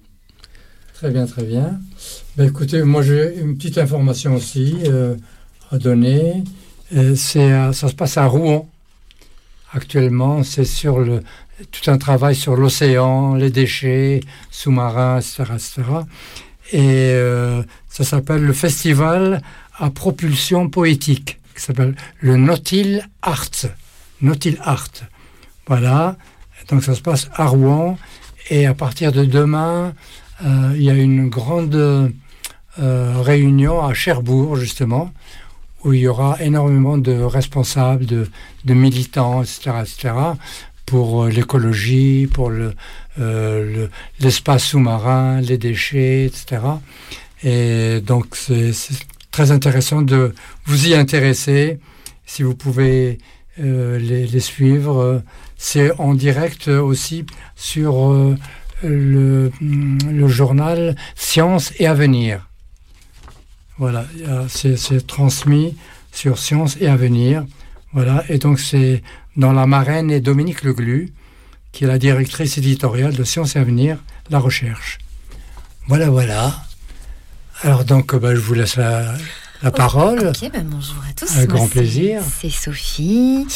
Très bien, très bien. Ben, écoutez, moi j'ai une petite information aussi euh, à donner. Euh, c'est, euh, ça se passe à Rouen. Actuellement, c'est sur le, tout un travail sur l'océan, les déchets sous-marins, et cetera, et cetera. Et euh, ça s'appelle le Festival à propulsion poétique, qui s'appelle le Nautil Art. Nautil Art. Voilà. Donc ça se passe à Rouen. Et à partir de demain, euh, il y a une grande euh, réunion à Cherbourg, justement, où il y aura énormément de responsables, de, de militants, et cetera, et cetera, pour l'écologie, pour le, euh, le, l'espace sous-marin, les déchets, et cetera. Et donc, c'est, c'est très intéressant de vous y intéresser. Si vous pouvez euh, les, les suivre, c'est en direct aussi sur euh, le, le journal Science et Avenir. Voilà, c'est, c'est transmis sur Science et Avenir. Voilà, et donc c'est dans la marraine est Dominique Leglu, qui est la directrice éditoriale de Science et Avenir, la recherche. Voilà, voilà. Alors donc, bah, je vous laisse la, la parole.
Ok, bah, bonjour à tous.
Avec
Moi,
grand
c'est,
plaisir.
C'est Sophie.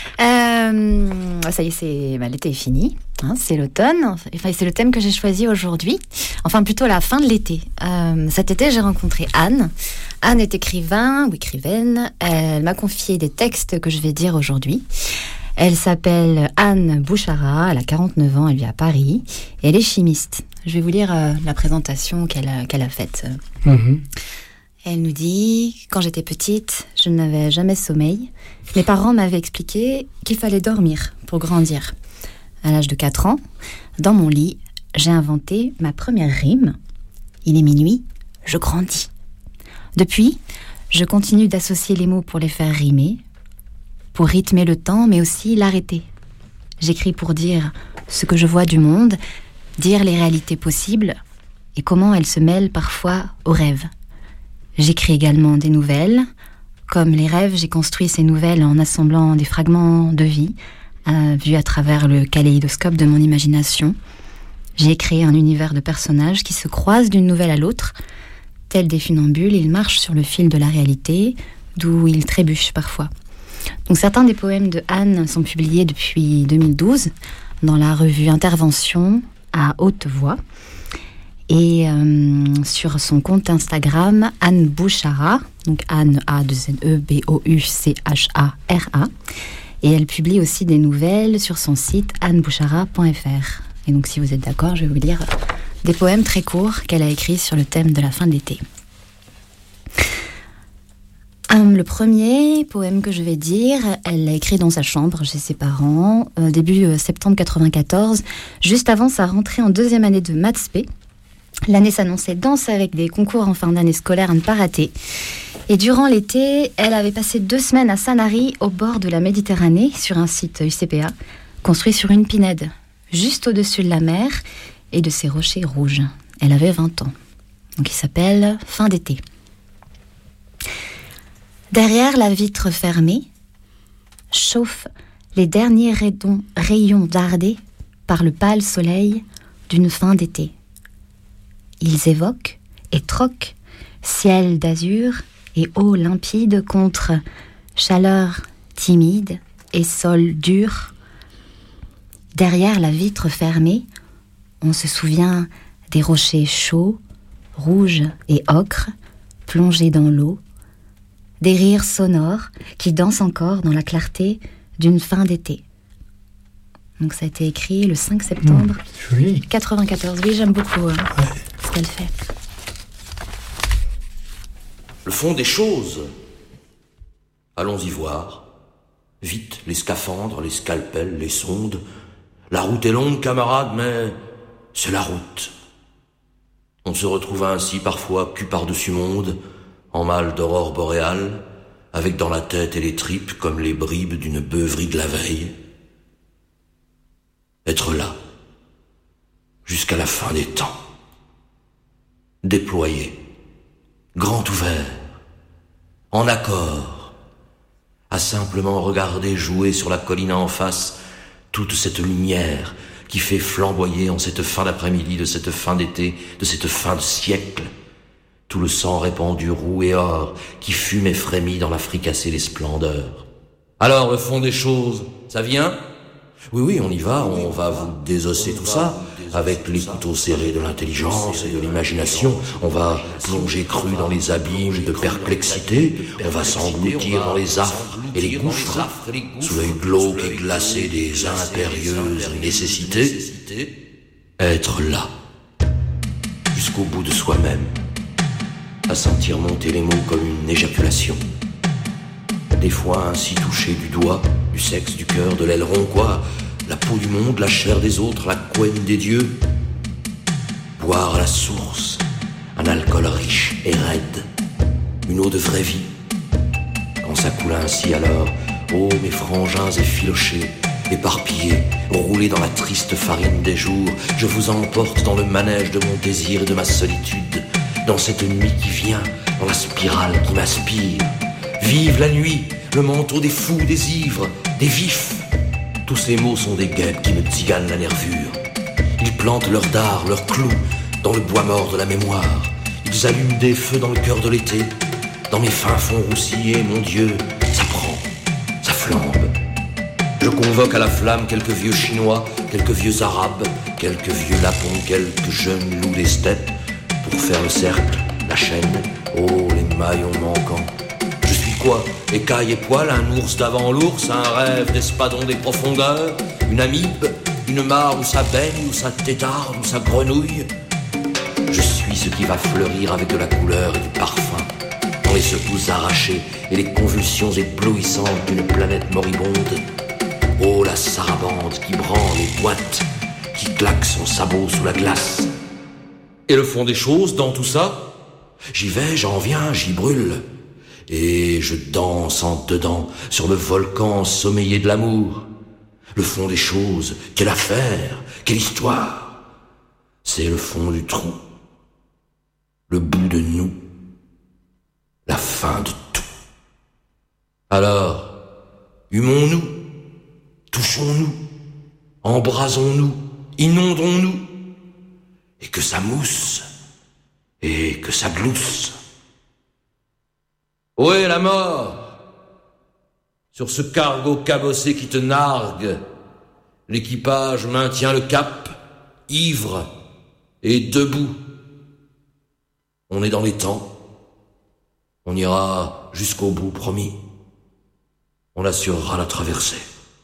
Euh, ça y est, c'est, bah, l'été est fini. Hein, c'est l'automne. Enfin, c'est le thème que j'ai choisi aujourd'hui. Enfin, plutôt la fin de l'été. Euh, cet été, j'ai rencontré Anne. Anne est écrivain ou écrivaine. Elle m'a confié des textes que je vais dire aujourd'hui. Elle s'appelle Anne Bouchara. Elle a quarante-neuf ans. Elle vit à Paris. Et elle est chimiste. Je vais vous lire euh, la présentation qu'elle a, qu'elle a faite.
Mmh.
Elle nous dit « Quand j'étais petite, je n'avais jamais sommeil. Mes parents m'avaient expliqué qu'il fallait dormir pour grandir. À l'âge de quatre ans, dans mon lit, j'ai inventé ma première rime. Il est minuit, je grandis. Depuis, je continue d'associer les mots pour les faire rimer, pour rythmer le temps, mais aussi l'arrêter. J'écris pour dire ce que je vois du monde, dire les réalités possibles et comment elles se mêlent parfois aux rêves. J'écris également des nouvelles. Comme les rêves, j'ai construit ces nouvelles en assemblant des fragments de vie, euh, vus à travers le kaléidoscope de mon imagination. J'ai créé un univers de personnages qui se croisent d'une nouvelle à l'autre. Tels des funambules, ils marchent sur le fil de la réalité, d'où ils trébuchent parfois. Donc certains des poèmes de Anne sont publiés depuis deux mille douze dans la revue Intervention à haute voix. Et euh, sur son compte Instagram, Anne Bouchara, donc Anne A deux N E B O U C H A R A. Et elle publie aussi des nouvelles sur son site anne bouchara point f r. Et donc si vous êtes d'accord, je vais vous lire des poèmes très courts qu'elle a écrits sur le thème de la fin de l'été. Um, le premier poème que je vais dire, elle l'a écrit dans sa chambre chez ses parents, euh, début euh, septembre quatre-vingt-quatorze, juste avant sa rentrée en deuxième année de maths spé. L'année s'annonçait dense avec des concours en fin d'année scolaire à ne pas rater. Et durant l'été, elle avait passé deux semaines à Sanary, au bord de la Méditerranée, sur un site U C P A, construit sur une pinède, juste au-dessus de la mer et de ses rochers rouges. Elle avait vingt ans. Donc il s'appelle « Fin d'été ». Derrière la vitre fermée, chauffent les derniers rayons, rayons dardés par le pâle soleil d'une fin d'été. Ils évoquent et troquent ciel d'azur et eau limpide contre chaleur timide et sol dur. Derrière la vitre fermée, on se souvient des rochers chauds, rouges et ocre, plongés dans l'eau, des rires sonores qui dansent encore dans la clarté d'une fin d'été. Donc ça a été écrit le cinq septembre
mmh, oui.
quatre-vingt-quatorze. Oui, j'aime beaucoup euh,
ouais.
ce qu'elle fait.
Le fond des choses. Allons-y voir. Vite, les scaphandres, les scalpels, les sondes. La route est longue, camarades, mais c'est la route. On se retrouva ainsi parfois cul par-dessus monde, en mal d'aurore boréale, avec dans la tête et les tripes comme les bribes d'une beuverie de la veille. Être là, jusqu'à la fin des temps. Déployé, grand ouvert, en accord, à simplement regarder jouer sur la colline en face toute cette lumière qui fait flamboyer en cette fin d'après-midi, de cette fin d'été, de cette fin de siècle, tout le sang répandu roux et or qui fume et frémit dans la fricassée des splendeurs. Alors, le fond des choses, ça vient ? Oui, oui, on y va, on va vous désosser tout ça, avec les couteaux serrés de l'intelligence et de l'imagination. On va plonger cru dans les abîmes de perplexité, on va s'engloutir dans les affres et les gouffres, sous l'œil glauque et glacé des impérieuses nécessités. Être là, jusqu'au bout de soi-même, à sentir monter les mots comme une éjaculation. Des fois ainsi touché du doigt, du sexe, du cœur, de l'aileron, quoi, la peau du monde, la chair des autres, la couenne des dieux. Boire à la source, un alcool riche et raide, une eau de vraie vie. Quand ça coule ainsi alors, ô mes frangins effilochés, éparpillés, roulés dans la triste farine des jours, je vous emporte dans le manège de mon désir et de ma solitude, dans cette nuit qui vient, dans la spirale qui m'aspire. Vive la nuit, le manteau des fous, des ivres, des vifs. Tous ces mots sont des guêpes qui me tiganent la nervure. Ils plantent leurs dards, leurs clous dans le bois mort de la mémoire. Ils allument des feux dans le cœur de l'été. Dans mes fins fonds roussillés, mon Dieu, ça prend, ça flambe. Je convoque à la flamme quelques vieux Chinois, quelques vieux Arabes, quelques vieux Lapons, quelques jeunes loups des steppes, pour faire le cercle, la chaîne, oh les maillons manquants. Je suis quoi? Écaille et poil, un ours d'avant l'ours, un rêve d'espadon des profondeurs, une amibe, une mare où ça baigne, où ça tétarde, où ça grenouille. Je suis ce qui va fleurir avec de la couleur et du parfum, dans les secousses arrachées et les convulsions éblouissantes d'une planète moribonde. Oh la sarabande qui branle les boîtes, qui claque son sabot sous la glace. Et le fond des choses dans tout ça, j'y vais, j'en viens, j'y brûle. Et je danse en dedans sur le volcan sommeillé de l'amour. Le fond des choses, quelle affaire, quelle histoire. C'est le fond du trou, le bout de nous, la fin de tout. Alors, humons-nous, touchons-nous, embrasons-nous, inondons-nous, et que ça mousse, et que ça glousse. Où est la mort? Sur ce cargo cabossé qui te nargue, l'équipage maintient le cap, ivre et debout. On est dans les temps, on ira jusqu'au bout, promis. On assurera la traversée.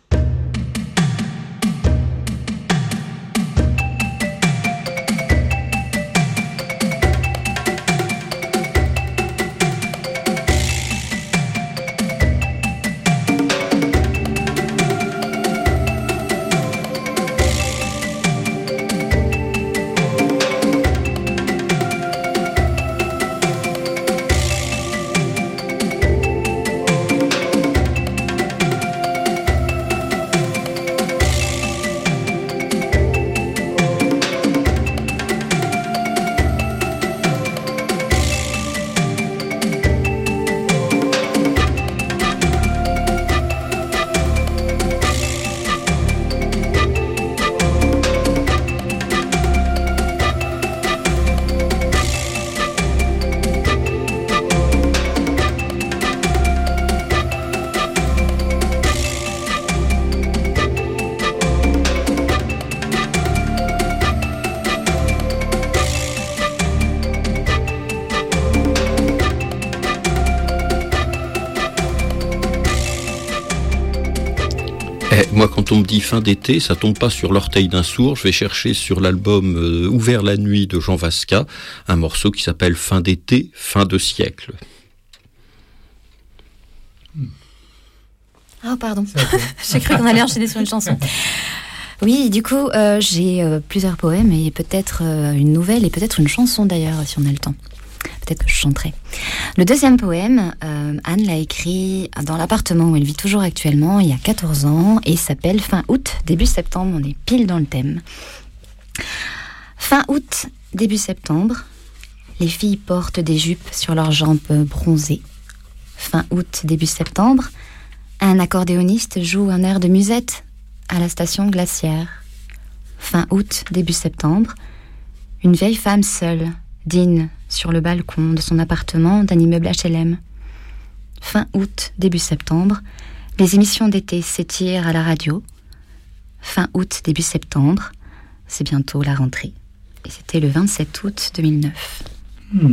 Moi, quand on me dit fin d'été, ça tombe pas sur l'orteil d'un sourd. Je vais chercher sur l'album euh, Ouvert la nuit de Jean Vasca, un morceau qui s'appelle Fin d'été, fin de siècle.
Oh, pardon. J'ai cru qu'on allait enchaîner sur une chanson. Oui, du coup, euh, j'ai euh, plusieurs poèmes et peut-être euh, une nouvelle et peut-être une chanson d'ailleurs, si on a le temps. Peut-être que je chanterai. Le deuxième poème, euh, Anne l'a écrit dans l'appartement où elle vit toujours actuellement, il y a quatorze ans, et s'appelle Fin août, début septembre. On est pile dans le thème. Fin août, début septembre, les filles portent des jupes sur leurs jambes bronzées. Fin août, début septembre, un accordéoniste joue un air de musette à la station glaciaire. Fin août, début septembre, une vieille femme seule dîne sur le balcon de son appartement d'un immeuble H L M. Fin août, début septembre, les émissions d'été s'étirent à la radio. Fin août, début septembre, c'est bientôt la rentrée. Et c'était le vingt-sept août deux mille neuf. Hmm.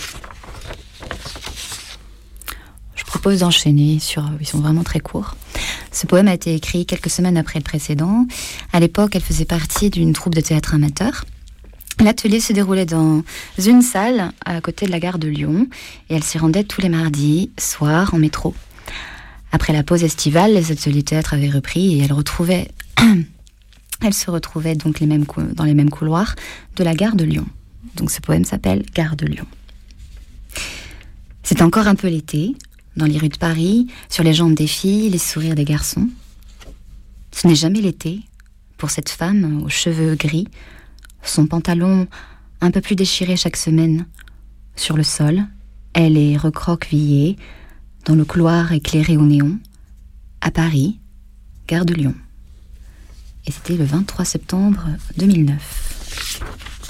Je propose d'enchaîner sur... Ils sont vraiment très courts. Ce poème a été écrit quelques semaines après le précédent. À l'époque, elle faisait partie d'une troupe de théâtre amateur. L'atelier se déroulait dans une salle à côté de la gare de Lyon et elle s'y rendait tous les mardis soirs en métro. Après la pause estivale, les ateliers théâtre avaient repris et elle retrouvait... elle se retrouvait donc les mêmes cou... dans les mêmes couloirs de la gare de Lyon. Donc ce poème s'appelle « Gare de Lyon ». C'est encore un peu l'été, dans les rues de Paris, sur les jambes des filles, les sourires des garçons. Ce n'est jamais l'été pour cette femme aux cheveux gris, son pantalon un peu plus déchiré chaque semaine. Sur le sol, elle est recroquevillée dans le couloir éclairé au néon, à Paris, gare de Lyon. Et c'était le vingt-trois septembre deux mille neuf.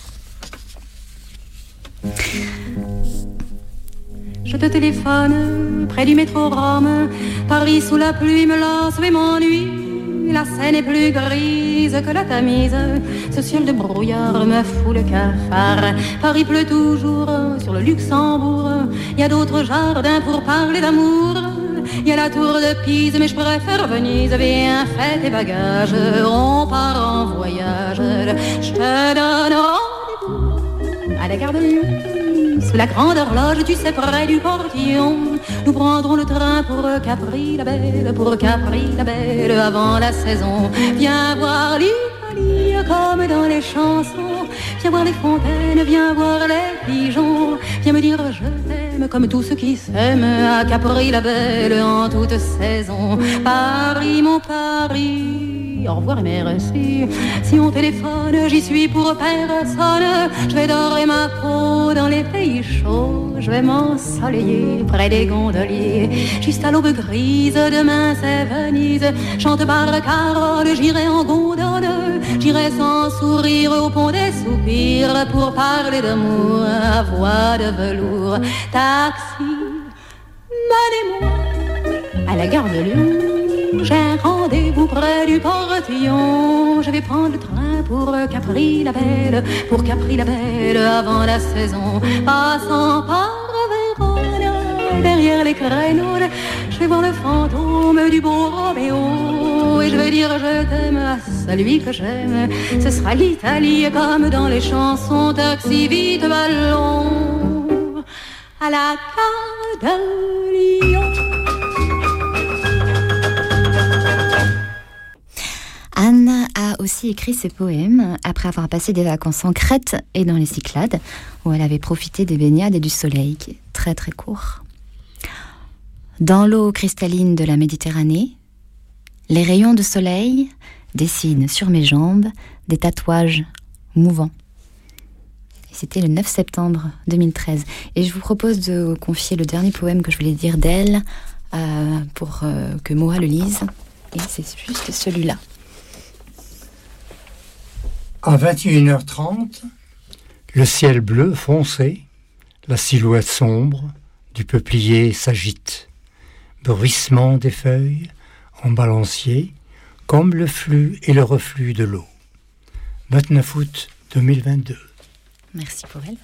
Je te téléphone près du métro Rome. Paris sous la pluie me lasse et m'ennuie. La Seine est plus grise que la Tamise. Ce ciel de brouillard me fout le cafard. Paris pleut toujours sur le Luxembourg. Il y a d'autres jardins pour parler d'amour. Il y a la tour de Pise, mais je préfère Venise. Viens, fais tes bagages, on part en voyage. Je te donne rendez-vous à la gare de Lyon. Sous la grande horloge, tu sais, près du portillon. Nous prendrons le train pour Capri-la-Belle, pour Capri-la-Belle, avant la saison. Viens voir l'Italie comme dans les chansons. Viens voir les fontaines, viens voir les pigeons. Viens me dire je t'aime comme tous ceux qui s'aiment à Capri-la-Belle en toute saison. Paris, mon Paris, au revoir et merci. Si on téléphone, j'y suis pour personne. Je vais dorer ma peau dans les pays chauds. Je vais m'ensoleiller près des gondoliers. Juste à l'aube grise, demain c'est Venise. Chante par Carole, j'irai en gondole. J'irai sans sourire au pont des soupirs pour parler d'amour à voix de velours. Taxi, menez-moi à la gare de Lyon. J'ai un rendez-vous près du portillon. Je vais prendre le train pour Capri-la-Belle, pour Capri-la-Belle avant la saison. Passant par Vérone, derrière les créneaux, je vais voir le fantôme du beau Roméo. Et je vais dire je t'aime à celui que j'aime. Ce sera l'Italie comme dans les chansons. Taxi, vite, ballon à la gare de Lyon.
Anne a aussi écrit ce poème après avoir passé des vacances en Crète et dans les Cyclades, où elle avait profité des baignades et du soleil, qui est très très court. Dans l'eau cristalline de la Méditerranée, les rayons de soleil dessinent sur mes jambes des tatouages mouvants. Et c'était le neuf septembre deux mille treize. Et je vous propose de confier le dernier poème que je voulais dire d'elle euh, pour euh, que Moa le lise. Et c'est juste celui-là.
À vingt et une heures trente, le ciel bleu foncé, la silhouette sombre du peuplier s'agite. Bruissement des feuilles en balancier, comme le flux et le reflux de l'eau. vingt-neuf août deux mille vingt-deux.
Merci pour elle.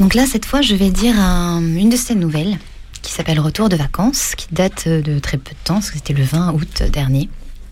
Donc là, cette fois, je vais dire un, une de ces nouvelles qui s'appelle Retour de vacances, qui date de très peu de temps, parce que c'était le vingt août dernier.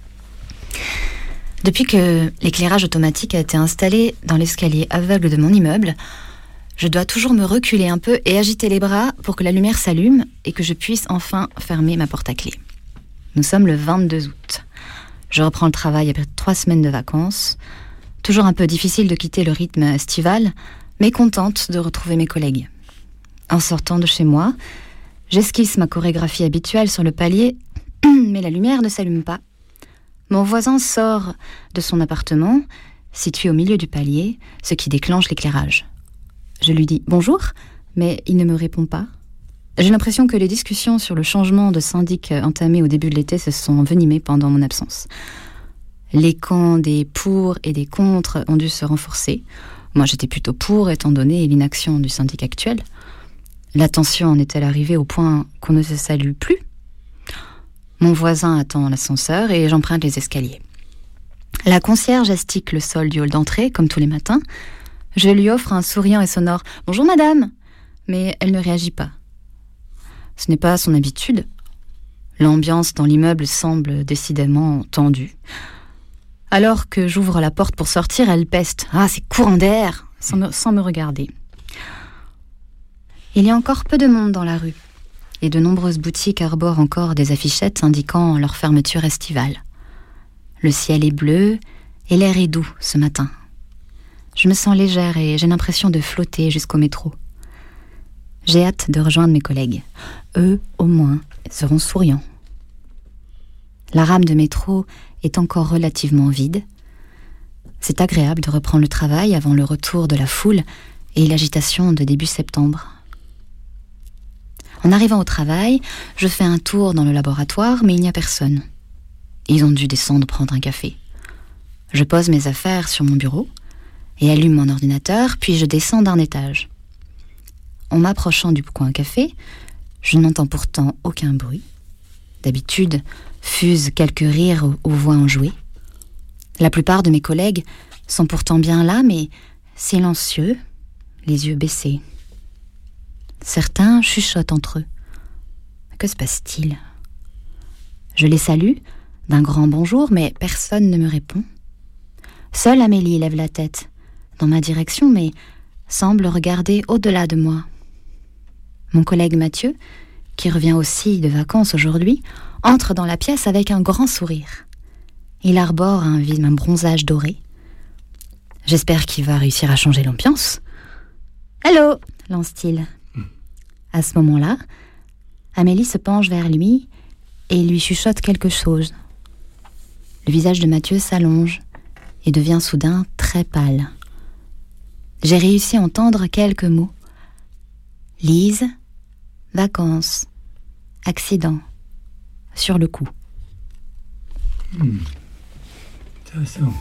Depuis que l'éclairage automatique a été installé dans l'escalier aveugle de mon immeuble, je dois toujours me reculer un peu et agiter les bras pour que la lumière s'allume et que je puisse enfin fermer ma porte à clé. Nous sommes le vingt-deux août. Je reprends le travail après trois semaines de vacances. Toujours un peu difficile de quitter le rythme estival, mais contente de retrouver mes collègues. En sortant de chez moi, j'esquisse ma chorégraphie habituelle sur le palier, mais la lumière ne s'allume pas. Mon voisin sort de son appartement, situé au milieu du palier, ce qui déclenche l'éclairage. Je lui dis « Bonjour », mais il ne me répond pas. J'ai l'impression que les discussions sur le changement de syndic entamées au début de l'été se sont envenimées pendant mon absence. Les camps des pour et des contre ont dû se renforcer. Moi, j'étais plutôt pour, étant donné l'inaction du syndic actuel. La tension en est-elle arrivée au point qu'on ne se salue plus ? Mon voisin attend l'ascenseur et j'emprunte les escaliers. La concierge astique le sol du hall d'entrée, comme tous les matins. Je lui offre un souriant et sonore « Bonjour madame !» Mais elle ne réagit pas. Ce n'est pas son habitude. L'ambiance dans l'immeuble semble décidément tendue. Alors que j'ouvre la porte pour sortir, elle peste « Ah, c'est courant d'air !» sans me, sans me regarder. Il y a encore peu de monde dans la rue, et de nombreuses boutiques arborent encore des affichettes indiquant leur fermeture estivale. Le ciel est bleu et l'air est doux ce matin. Je me sens légère et j'ai l'impression de flotter jusqu'au métro. J'ai hâte de rejoindre mes collègues. Eux, au moins, seront souriants. La rame de métro est encore relativement vide. C'est agréable de reprendre le travail avant le retour de la foule et l'agitation de début septembre. En arrivant au travail, je fais un tour dans le laboratoire, mais il n'y a personne. Ils ont dû descendre prendre un café. Je pose mes affaires sur mon bureau et allume mon ordinateur, puis je descends d'un étage. En m'approchant du coin café, je n'entends pourtant aucun bruit. D'habitude, fusent quelques rires aux voix enjouées. La plupart de mes collègues sont pourtant bien là, mais silencieux, les yeux baissés. Certains chuchotent entre eux. Que se passe-t-il ? Je les salue d'un grand bonjour, mais personne ne me répond. Seule Amélie lève la tête dans ma direction, mais semble regarder au-delà de moi. Mon collègue Mathieu, qui revient aussi de vacances aujourd'hui, entre dans la pièce avec un grand sourire. Il arbore un, un bronzage doré. J'espère qu'il va réussir à changer l'ambiance. « Allô !» lance-t-il. À ce moment-là, Amélie se penche vers lui et lui chuchote quelque chose. Le visage de Mathieu s'allonge et devient soudain très pâle. J'ai réussi à entendre quelques mots. Lise, vacances, accident, sur le coup.
Hmm. Intéressant.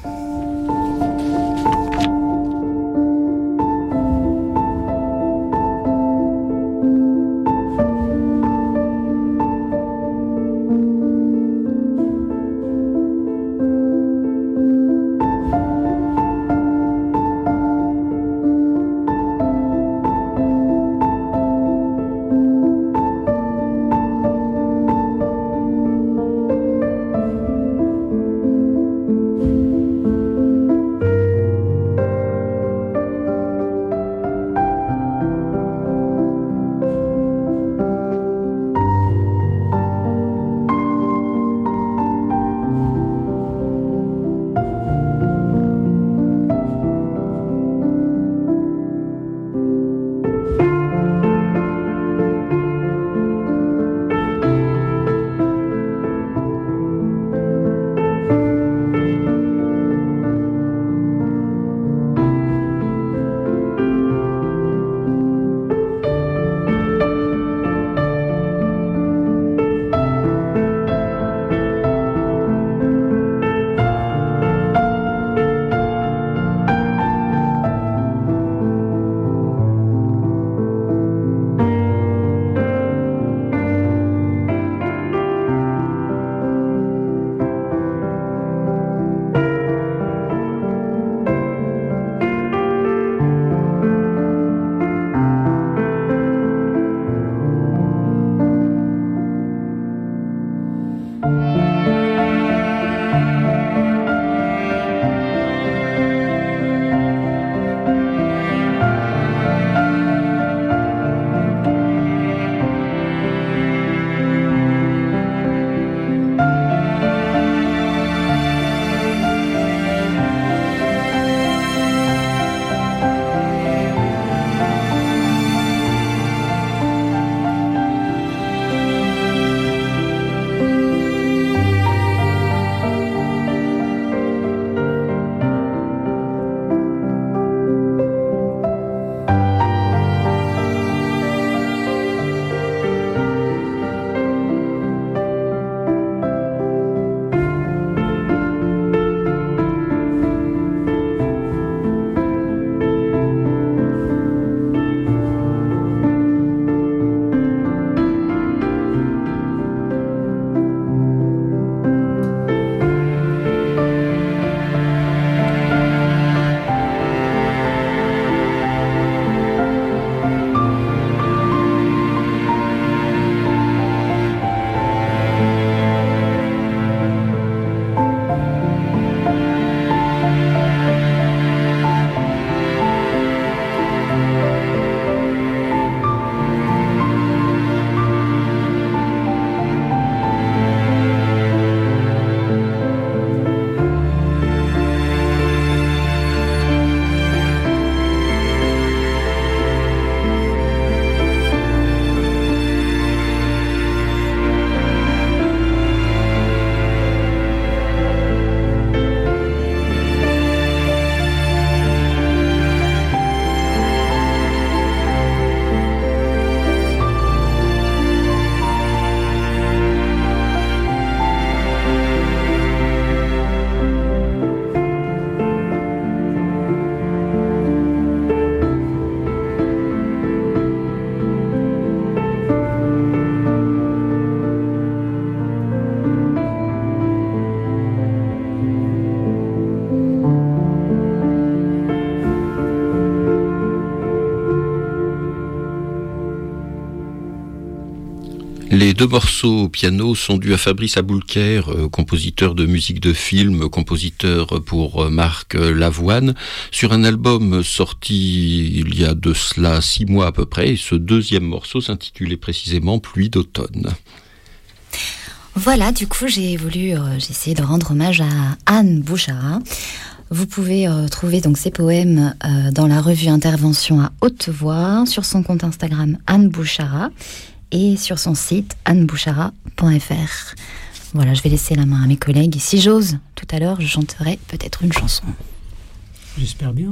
Les deux morceaux au piano sont dus à Fabrice Aboulker, euh, compositeur de musique de film, compositeur pour euh, Marc euh, Lavoine, sur un album sorti il y a de cela six mois à peu près. Et ce deuxième morceau s'intitulait précisément Pluie d'automne.
Voilà, du coup, j'ai voulu, euh, j'ai essayé de rendre hommage à Anne Bouchara. Vous pouvez euh, trouver donc ces poèmes euh, dans la revue Intervention à haute voix, sur son compte Instagram Anne Bouchara et sur son site anne bouchara point f r. Voilà, je vais laisser la main à mes collègues. Et si j'ose, tout à l'heure, je chanterai peut-être une chanson.
J'espère bien.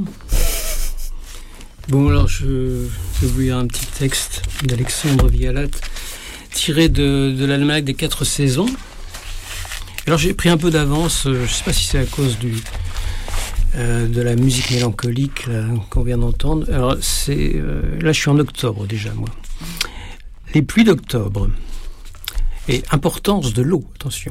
Bon, alors, je, je vais vous lire un petit texte d'Alexandre Vialat, tiré de, de l'almanach des quatre saisons. Alors, j'ai pris un peu d'avance, je ne sais pas si c'est à cause du, euh, de la musique mélancolique là, qu'on vient d'entendre. Alors, c'est, euh, là, je suis en octobre déjà, moi. Les pluies d'octobre. Et importance de l'eau, attention.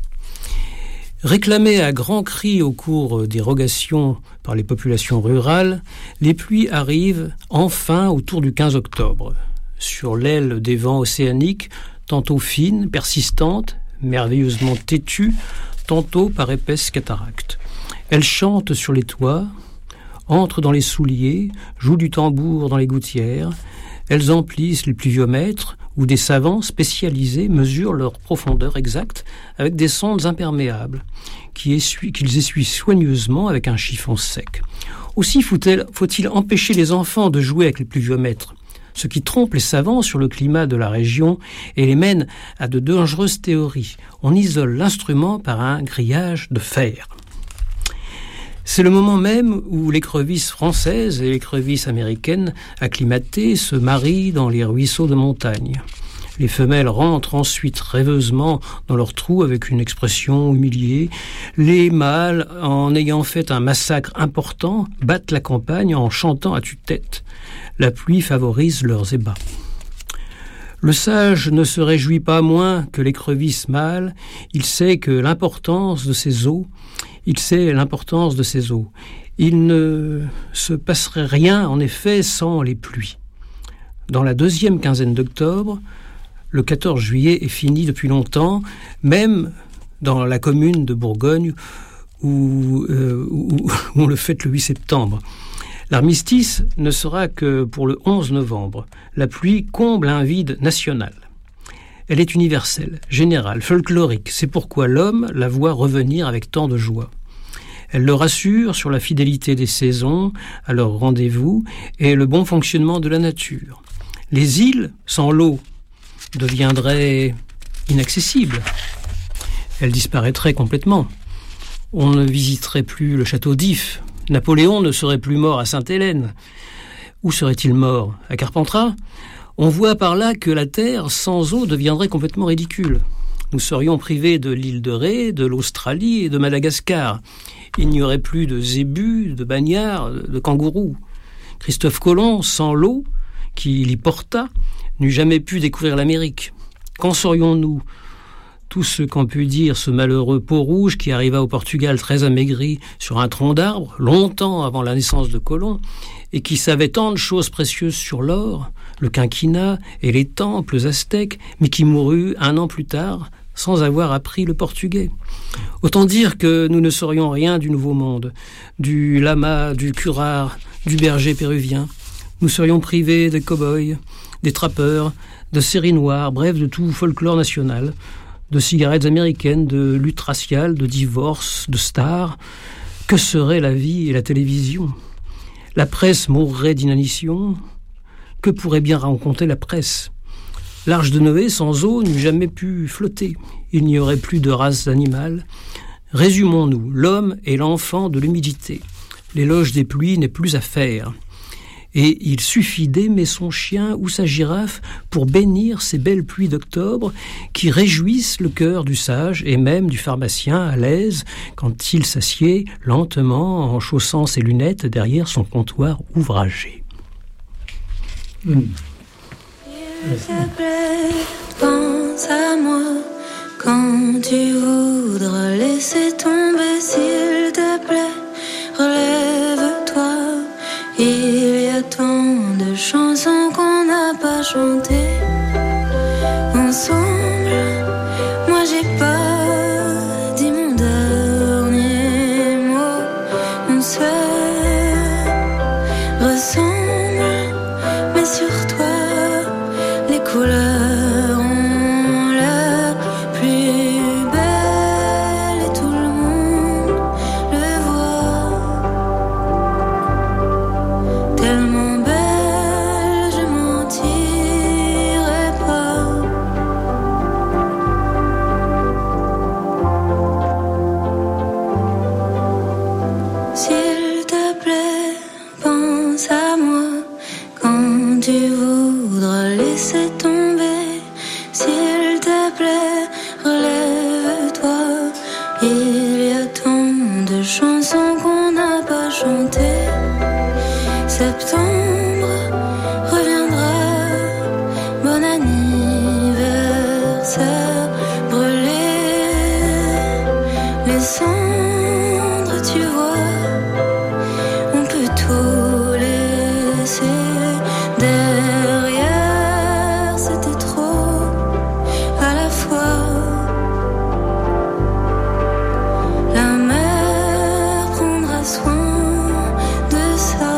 Réclamées à grands cris au cours des rogations par les populations rurales, les pluies arrivent enfin autour du quinze octobre, sur l'aile des vents océaniques, tantôt fines, persistantes, merveilleusement têtues, tantôt par épaisses cataractes. Elles chantent sur les toits, entrent dans les souliers, jouent du tambour dans les gouttières. Elles emplissent les pluviomètres où des savants spécialisés mesurent leur profondeur exacte avec des sondes imperméables qui essuient, qu'ils essuient soigneusement avec un chiffon sec. Aussi faut-il, faut-il empêcher les enfants de jouer avec les pluviomètres, ce qui trompe les savants sur le climat de la région et les mène à de dangereuses théories. On isole l'instrument par un grillage de fer. C'est le moment même où l'écrevisse française et l'écrevisse américaine acclimatée se marient dans les ruisseaux de montagne. Les femelles rentrent ensuite rêveusement dans leur trou avec une expression humiliée. Les mâles, en ayant fait un massacre important, battent la campagne en chantant à tue-tête. La pluie favorise leurs ébats. Le sage ne se réjouit pas moins que l'écrevisse mâle. Il sait que l'importance de ses os Il sait l'importance de ces eaux. Il ne se passerait rien, en effet, sans les pluies. Dans la deuxième quinzaine d'octobre, le quatorze juillet est fini depuis longtemps, même dans la commune de Bourgogne, où, euh, où, où on le fête le huit septembre. L'armistice ne sera que pour le onze novembre. La pluie comble un vide national. Elle est universelle, générale, folklorique. C'est pourquoi l'homme la voit revenir avec tant de joie. Elle le rassure sur la fidélité des saisons, à leur rendez-vous, et le bon fonctionnement de la nature. Les îles, sans l'eau, deviendraient inaccessibles. Elles disparaîtraient complètement. On ne visiterait plus le château d'If. Napoléon ne serait plus mort à Sainte-Hélène. Où serait-il mort ? À Carpentras ? On voit par là que la Terre sans eau deviendrait complètement ridicule. Nous serions privés de l'île de Ré, de l'Australie et de Madagascar. Il n'y aurait plus de zébus, de bagnards, de kangourous. Christophe Colomb, sans l'eau qui l'y porta, n'eût jamais pu découvrir l'Amérique. Qu'en saurions-nous ? Tout ce qu'en put dire ce malheureux peau-rouge qui arriva au Portugal très amaigri sur un tronc d'arbre, longtemps avant la naissance de Colomb, et qui savait tant de choses précieuses sur l'or, le quinquina et les temples aztèques, mais qui mourut un an plus tard sans avoir appris le portugais. Autant dire que nous ne saurions rien du Nouveau Monde, du lama, du curare, du berger péruvien. Nous serions privés des cow-boys, des trappeurs, de séries noires, bref, de tout folklore national, de cigarettes américaines, de luttes raciales, de divorces, de stars. Que serait la vie et la télévision ? La presse mourrait d'inanition. Que pourrait bien raconter la presse ? L'Arche de Noé, sans eau, n'eût jamais pu flotter. Il n'y aurait plus de race animale. Résumons-nous, l'homme est l'enfant de l'humidité. L'éloge des pluies n'est plus à faire. Et il suffit d'aimer son chien ou sa girafe pour bénir ces belles pluies d'octobre qui réjouissent le cœur du sage et même du pharmacien à l'aise quand il s'assied lentement en chaussant ses lunettes derrière son comptoir ouvragé.
Mmh. S'il te plaît, pense à moi quand tu voudras laisser tomber. S'il te plaît, relève-toi. Il y a tant de chansons qu'on n'a pas chantées ensemble.
couleurs ont l'air plus belles et tout le monde le voit. Tellement belle, je mentirais pas. S'il te plaît, pense à moi quand tu voudras laisser tomber. S'il te plaît, relève-toi. Il y a tant de chansons qu'on n'a pas chantées. Septembre reviendra, bon anniversaire. Brûler les cendres, tu vois, on peut tout laisser derrière. C'était trop à la fois. La mer prendra soin de ça.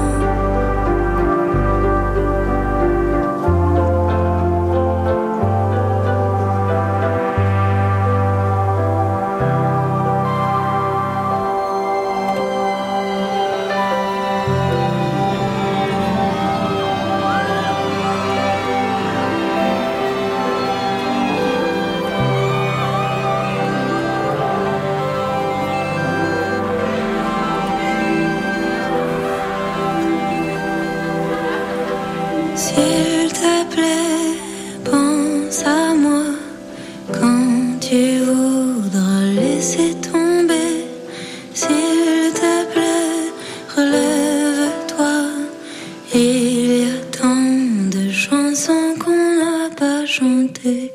S'il te plaît, pense à moi quand tu voudras laisser tomber. S'il te plaît, relève-toi. Il y a tant de chansons qu'on n'a pas chantées.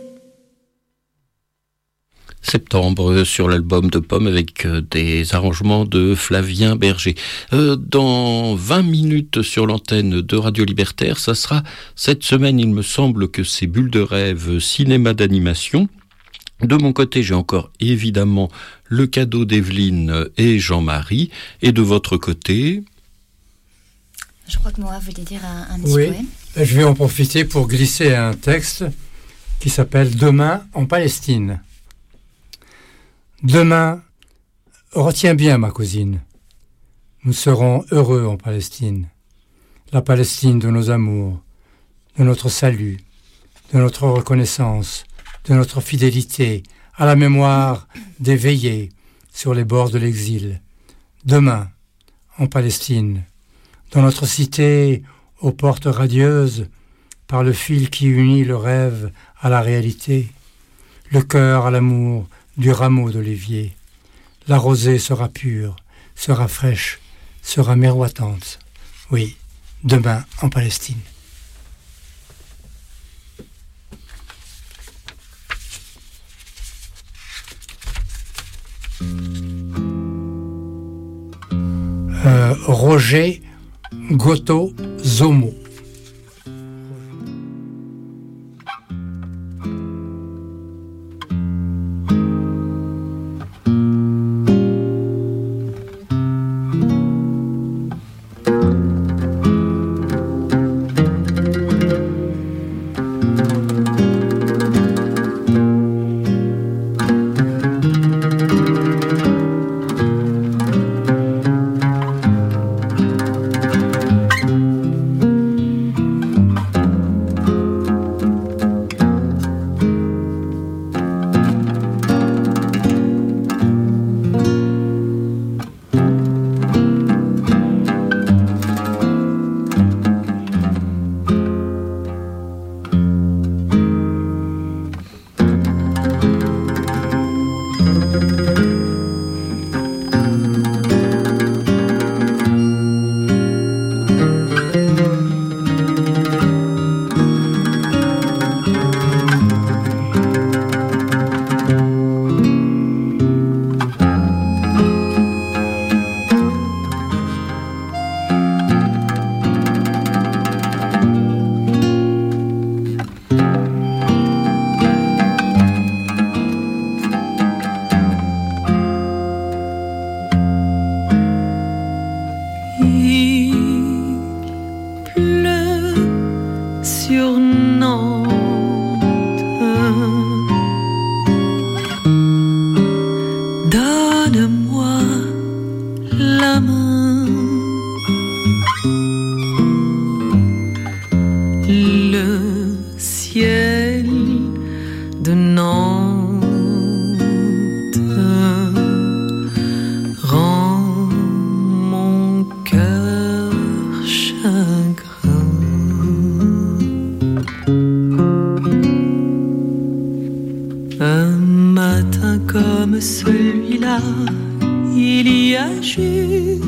Septembre sur l'album de Pomme avec euh, des arrangements de Flavien Berger. Euh, dans vingt minutes sur l'antenne de Radio Libertaire, ça sera cette semaine, il me semble que c'est Bulles de rêve, cinéma d'animation. De mon côté, j'ai encore évidemment le cadeau d'Evelyne et Jean-Marie. Et de votre côté...
Je crois que Moa voulait dire un, un petit
Oui,
poème.
je vais en profiter pour glisser un texte qui s'appelle « Demain en Palestine ». Demain, retiens bien ma cousine, nous serons heureux en Palestine, la Palestine de nos amours, de notre salut, de notre reconnaissance, de notre fidélité à la mémoire des veillées sur les bords de l'exil. Demain, en Palestine, dans notre cité aux portes radieuses, par le fil qui unit le rêve à la réalité, le cœur à l'amour du rameau d'olivier. La rosée sera pure, sera fraîche, sera miroitante. Oui, demain en Palestine. Euh, Roger Goto Zomo.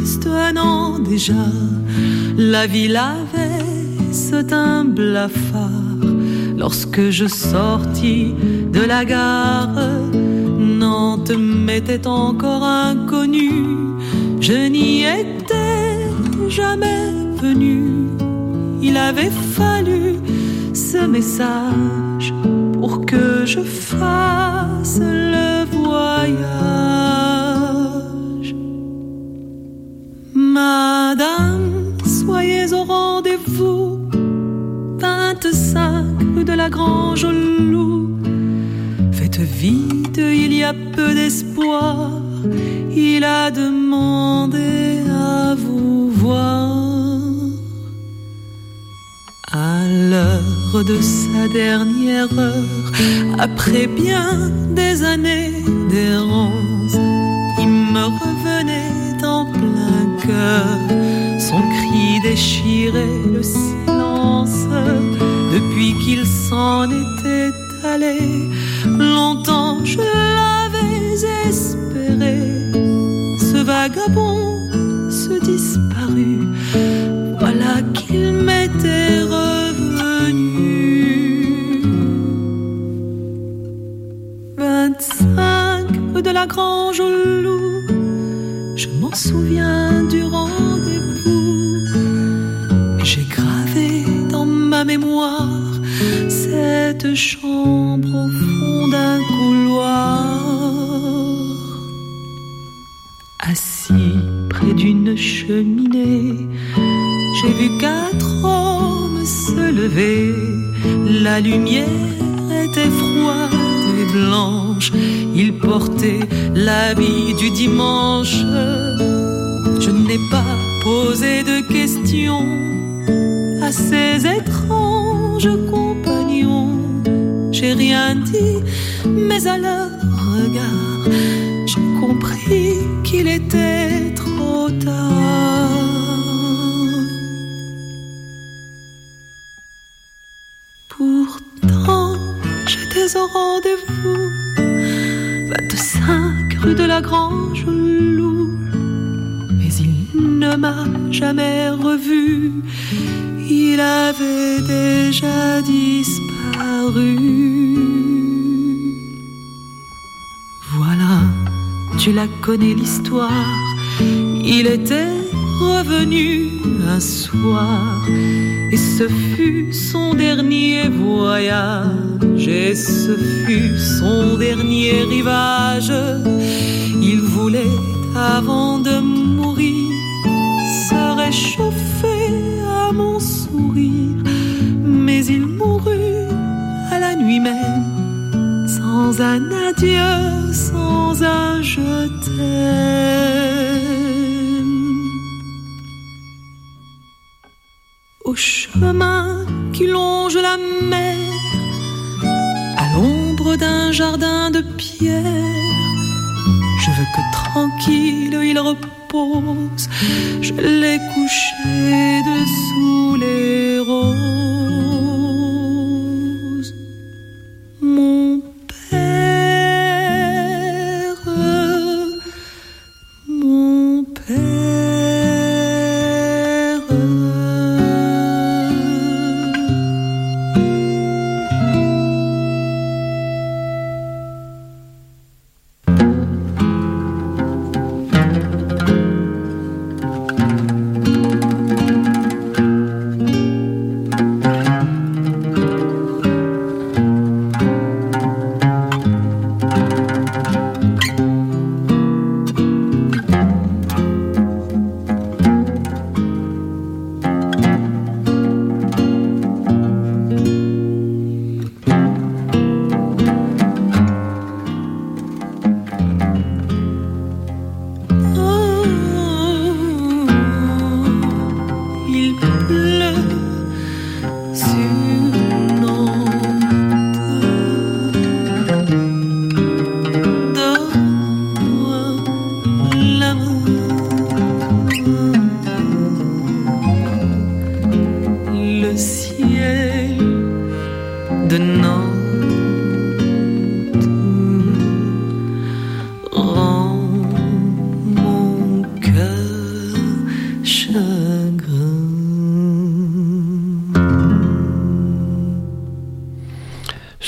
juste un an déjà, la ville avait ce teint blafard. Lorsque je sortis de la gare, Nantes m'était encore inconnue. Je n'y étais jamais venu. Il avait fallu ce message pour que je fasse le voyage. Madame, soyez au rendez-vous, vingt-cinq rue de la Grange au Loup. Faites vite, il y a peu d'espoir. Il a demandé à vous voir. À l'heure de sa dernière heure, après bien des années d'errance, il me revenait en plein cœur. Son cri déchirait le silence. Depuis qu'il s'en était allé, longtemps je l'avais espéré. Ce vagabond se disparut, voilà qu'il m'était revenu. Vingt-cinq rue de la Grange au Loup, je m'en souviens du rendez-vous. J'ai gravé dans ma mémoire cette chambre au fond d'un couloir. Assis près d'une cheminée, j'ai vu quatre hommes se lever. La lumière était froide et blanche. Ils portaient l'habit du dimanche. Je n'ai pas posé de questions à ces étranges compagnons. J'ai rien dit, mais à leur regard, j'ai compris qu'il était trop tard. Pourtant, j'étais au rendez-vous, vingt-cinq rue de la Grange au Loup. Mais il ne m'a jamais revu, il avait déjà disparu. Voilà, tu la connais l'histoire. Il était revenu un soir, et ce fut son dernier voyage, et ce fut son dernier rivage. Il voulait, avant de mourir, se réchauffer à mon sourire, mais il mourut à la nuit même, sans un adieu, sans un je t'aime. Au chemin qui longe la mer, à l'ombre d'un jardin de pierre, je veux que tranquille il repose. Je l'ai couché dessous les roses. Mon père, mon père.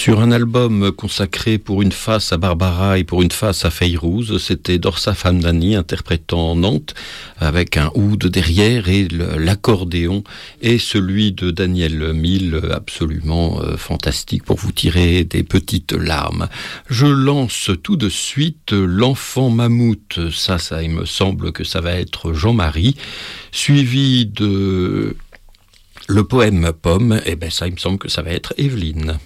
Sur un album consacré pour une face à Barbara et pour une face à Feyrouz, c'était Dorsa Hamdani interprétant Nantes avec un oud derrière et le, l'accordéon et celui de Daniel Mille absolument euh, fantastique pour vous tirer des petites larmes. Je lance tout de suite L'Enfant Mammouth, ça, ça il me semble que ça va être Jean-Marie, suivi de le poème Pomme, et ben ça il me semble que ça va être Evelyne.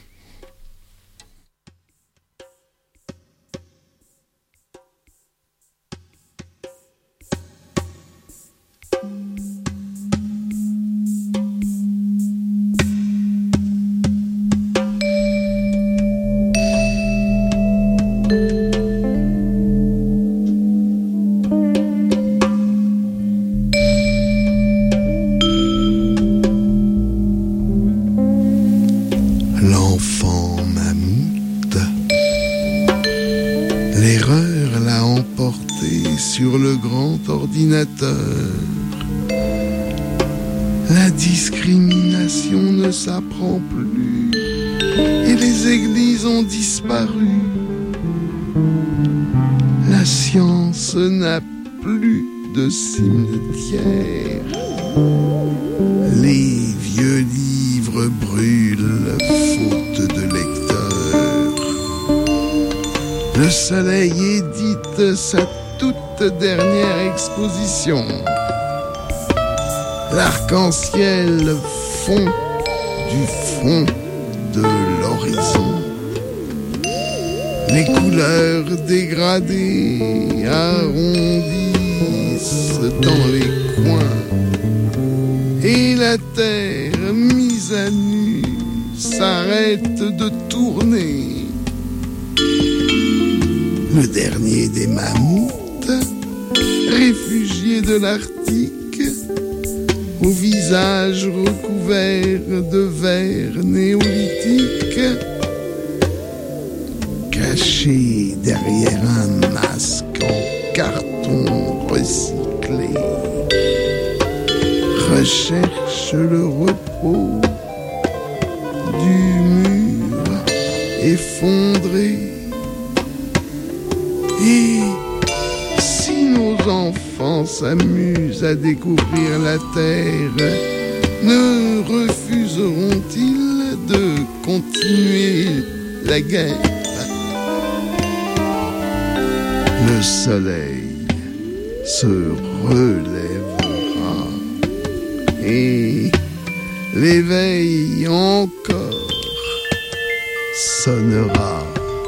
La discrimination ne s'apprend plus et les églises ont disparu. La science n'a plus de cimetière. Les vieux livres brûlent faute de lecteurs. Le soleil édite sa toute dernière exposition. L'arc-en-ciel fond du fond de l'horizon. Les couleurs dégradées arrondissent dans les coins. Et la terre mise à nu s'arrête de tourner. Le dernier des mammouths, réfugié de l'Arctique, au visage recouvert de verre néolithique, caché derrière un masque en carton recyclé, recherche le repos du mur effondré. Et si nos enfants s'amusent à découvrir la terre, ne refuseront-ils de continuer la guerre? Le soleil se relèvera et l'éveil encore sonnera.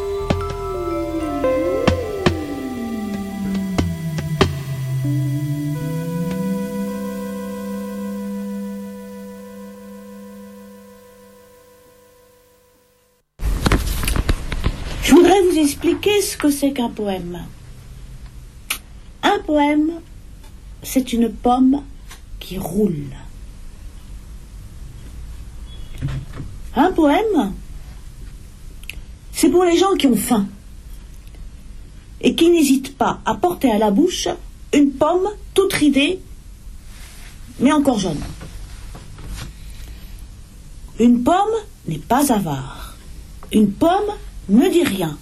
Je voudrais vous expliquer ce que c'est qu'un poème. Un poème, c'est une pomme qui roule. Un poème, c'est pour les gens qui ont faim et qui n'hésitent pas à porter à la bouche une pomme toute ridée, mais encore jaune. Une pomme n'est pas avare. Une pomme ne dit rien.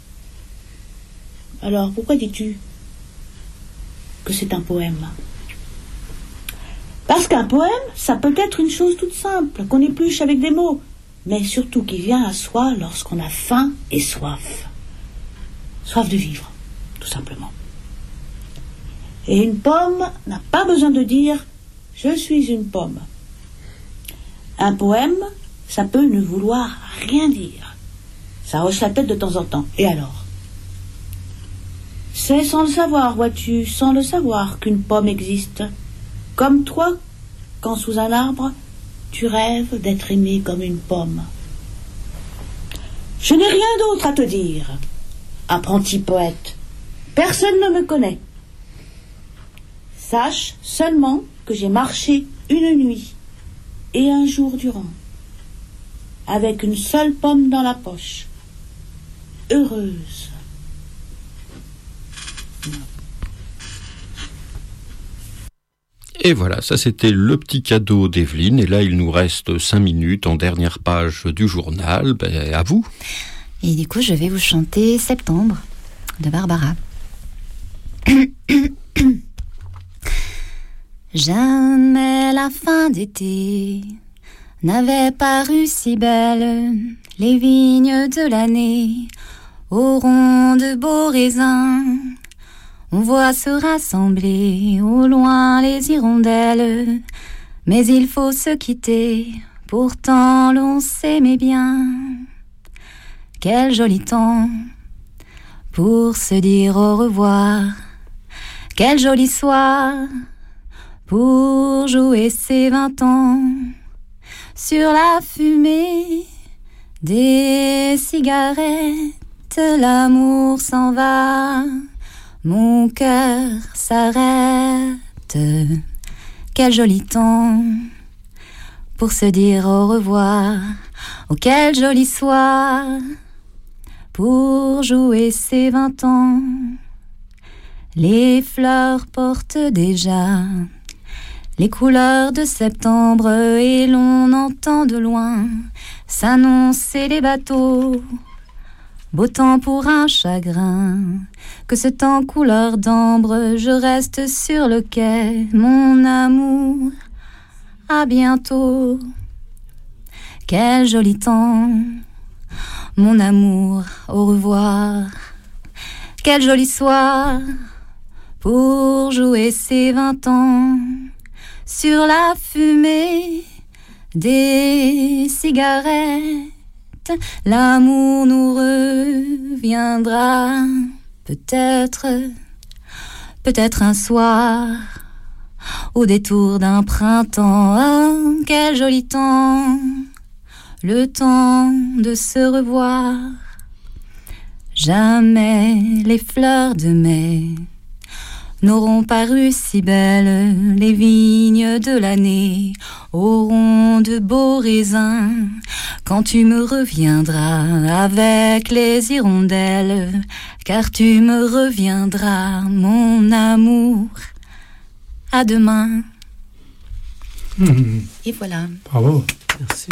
Alors, pourquoi dis-tu que c'est un poème? Parce qu'un poème, ça peut être une chose toute simple, qu'on épluche avec des mots, mais surtout qui vient à soi lorsqu'on a faim et soif. Soif de vivre, tout simplement. Et une pomme n'a pas besoin de dire « je suis une pomme ». Un poème, ça peut ne vouloir rien dire. Ça hoche la tête de temps en temps. Et alors? C'est sans le savoir, vois-tu, sans le savoir qu'une pomme existe. Comme toi, quand sous un arbre, tu rêves d'être aimé comme une pomme. Je n'ai rien d'autre à te dire, apprenti poète. Personne ne me connaît. Sache seulement que j'ai marché une nuit et un jour durant, avec une seule pomme dans la poche, heureuse.
Et voilà, ça c'était le petit cadeau d'Evelyne. Et là, il nous reste cinq minutes en dernière page du journal. Ben, à vous.
Et du coup, je vais vous chanter Septembre de Barbara. Jamais la fin d'été n'avait paru si belle. Les vignes de l'année auront de beaux raisins. On voit se rassembler au loin les hirondelles, mais il faut se quitter, pourtant l'on s'aimait bien. Quel joli temps pour se dire au revoir, quel joli soir pour jouer ses vingt ans. Sur la fumée des cigarettes, l'amour s'en va, mon cœur s'arrête. Quel joli temps pour se dire au revoir. Oh, quel joli soir pour jouer ses vingt ans. Les fleurs portent déjà les couleurs de septembre et l'on entend de loin s'annoncer les bateaux. Beau temps pour un chagrin, que ce temps couleur d'ambre, je reste sur le quai, mon amour, à bientôt. Quel joli temps, mon amour, au revoir. Quel joli soir pour jouer ces vingt ans. Sur la fumée des cigarettes, l'amour nous reviendra, peut-être, peut-être un soir, au détour d'un printemps. Oh, quel joli temps, le temps de se revoir. Jamais les fleurs de mai n'auront paru si belles, les vignes de l'année auront de beaux raisins, quand tu me reviendras avec les hirondelles, car tu me reviendras, mon amour. À demain.
Mmh.
Et voilà.
Bravo.
Merci.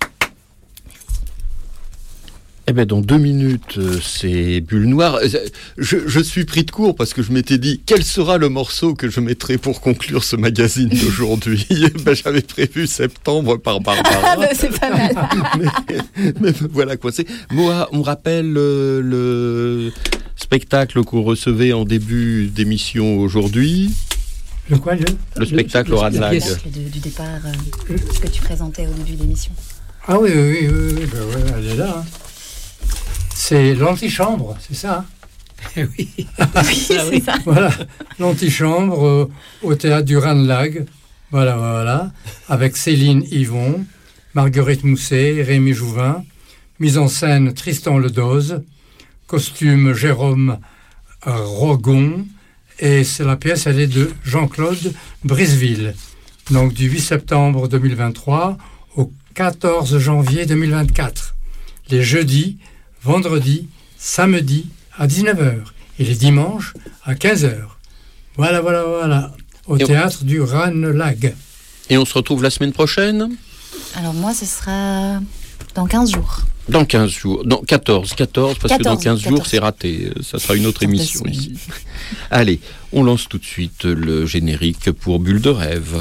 Eh bien, dans deux minutes, c'est Bulle Noire. Je, je suis pris de court parce que je m'étais dit, quel sera le morceau que je mettrai pour conclure ce magazine d'aujourd'hui? Ben, j'avais prévu Septembre par Barbara.
C'est pas mal.
mais, mais voilà quoi. C'est. Moa, on rappelle le, le spectacle qu'on recevait en début d'émission aujourd'hui.
Le quoi, le
Le spectacle
le,
au Radlag.
Du, du départ, euh, ce que tu présentais au début de l'émission.
Ah oui, oui, oui, oui, oui, ben ouais, elle est là. Hein. C'est l'antichambre, c'est ça hein?
Oui,
oui c'est ça.
Voilà, l'antichambre euh, au théâtre du Radlag. Voilà, voilà, avec Céline Yvon, Marguerite Mousset, Rémi Jouvin, mise en scène Tristan Ledoz, costume Jérôme Rogon, et c'est la pièce, elle est de Jean-Claude Briseville. Donc du huit septembre deux mille vingt-trois au quatorze janvier deux mille vingt-quatre. Les jeudis, vendredis, samedis à dix-neuf heures et les dimanches à quinze heures. Voilà, voilà, voilà, au et théâtre on... du Radlag.
Et on se retrouve la semaine prochaine?
Alors moi, ce sera dans quinze jours.
Dans quinze jours, non, quatorze, quatorze, parce
quatorze,
que dans quinze
quatorze.
jours, c'est raté. Ça sera une autre émission ici. Allez, on lance tout de suite le générique pour Bulle de rêve.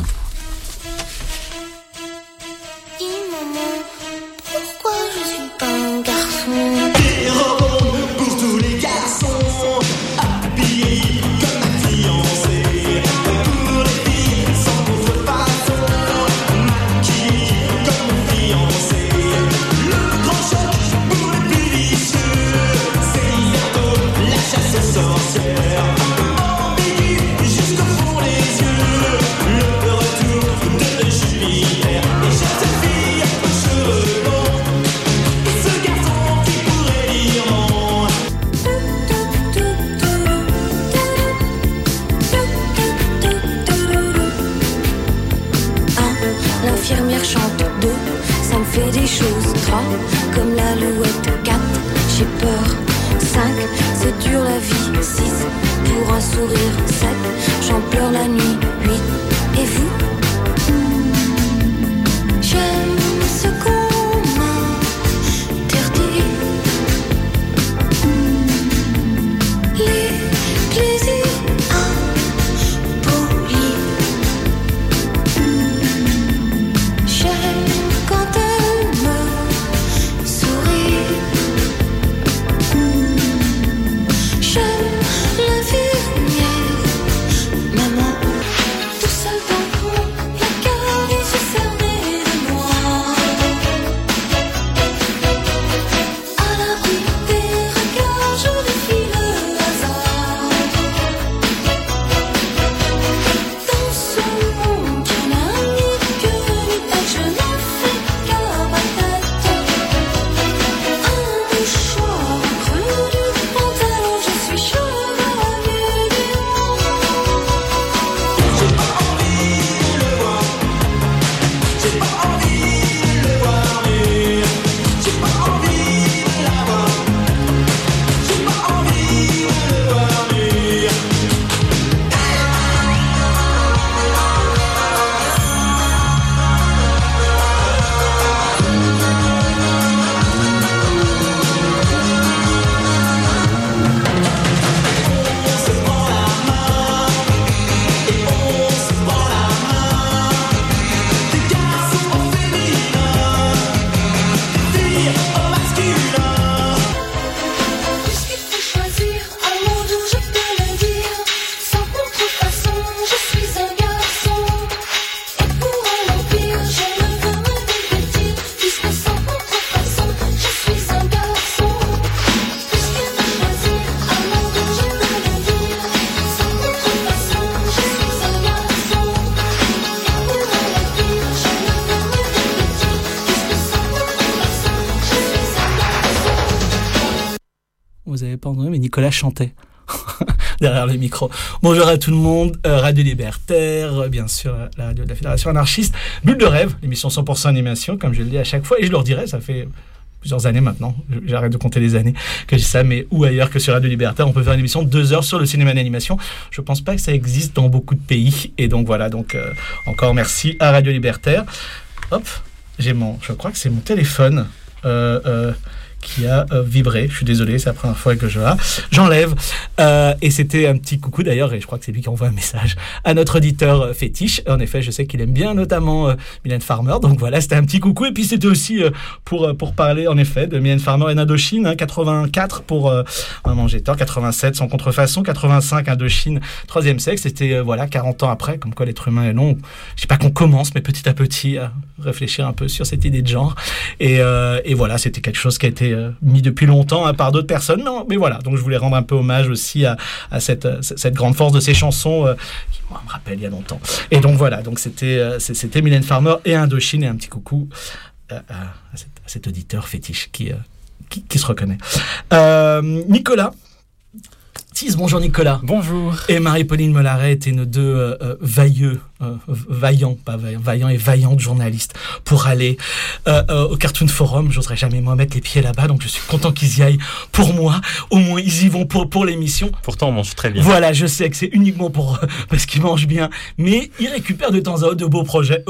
Et vous? J'aime ce qu'on m'interdit. Les plaisirs impolis. J'aime quand elle me sourit. J'aime l'infirmière, maman, tout seul dans mon placard, il se servait de moi. À l'abri des regards, je défie le hasard. Dans ce monde, il n'y a mieux que les têtes, je n'en fais qu'à ma tête. Un mouchoir au creux du pantalon, je suis chevalier du monde. J'ai pas envie de le voir, j'ai pas envie de le voir venir, j'ai pas envie de l'avoir, j'ai pas envie de le voir venir. Puisqu'il faut choisir un monde où je peux le dire, sans contrefaçon, je suis un garçon. Et pour un empire, je ne veux me dévêtir, puisque sans contrefaçon, je suis un garçon. Puisqu'il faut choisir un monde où je peux le dire, sans contrefaçon, je suis un garçon. Et pour un empire, je ne veux me dévêtir, puisque sans contrefaçon, je suis un garçon.
Vous avez pas entendu, mais Nicolas chantait derrière le micro. Bonjour à tout le monde, euh, Radio Libertaire, euh, bien sûr, la radio de la Fédération anarchiste, Bulle de rêve, l'émission cent pour cent animation, comme je le dis à chaque fois, et je le redirai, ça fait plusieurs années maintenant, j'arrête de compter les années que je dis ça, mais où ailleurs que sur Radio Libertaire, on peut faire une émission de deux heures sur le cinéma d'animation. Je pense pas que ça existe dans beaucoup de pays, et donc voilà, donc euh, encore merci à Radio Libertaire. Hop, j'ai mon, je crois que c'est mon téléphone euh, euh, qui a euh, vibré. Je suis désolé, c'est la première fois que je vois. J'enlève. Euh, et c'était un petit coucou d'ailleurs, et je crois que c'est lui qui envoie un message à notre auditeur euh, fétiche. En effet, je sais qu'il aime bien notamment euh, Mylène Farmer. Donc voilà, c'était un petit coucou. Et puis c'était aussi euh, pour, euh, pour parler en effet de Mylène Farmer et Indochine. Hein, quatre-vingt-quatre pour euh, Maman j'ai tort, quatre-vingt-sept sans contrefaçon, quatre-vingt-cinq Indochine, troisième sexe. C'était euh, voilà, quarante ans après, comme quoi l'être humain est long. Je sais pas qu'on commence, mais petit à petit à réfléchir un peu sur cette idée de genre. Et, euh, et voilà, c'était quelque chose qui a été euh, mis depuis longtemps hein, par d'autres personnes. Non, mais voilà, donc je voulais rendre un peu hommage aussi à, à cette, cette grande force de ces chansons euh, qui moi, me rappellent il y a longtemps. Et donc voilà, donc c'était, euh, c'était Mylène Farmer et Indochine, et un petit coucou euh, à, cet, à cet auditeur fétiche qui, euh, qui, qui se reconnaît. Euh, Nicolas Tis, bonjour Nicolas.
Bonjour.
Et Marie-Pauline Mollaret étaient nos deux euh, euh, vailleux, euh, vaillants, pas vaillants, vaillants et vaillantes journalistes pour aller euh, euh, au Cartoon Forum. J'oserais jamais moi mettre les pieds là-bas, donc je suis content qu'ils y aillent pour moi. Au moins ils y vont pour, pour l'émission.
Pourtant on mange très bien.
Voilà, je sais que c'est uniquement pour parce qu'ils mangent bien, mais ils récupèrent de temps à autre de beaux projets.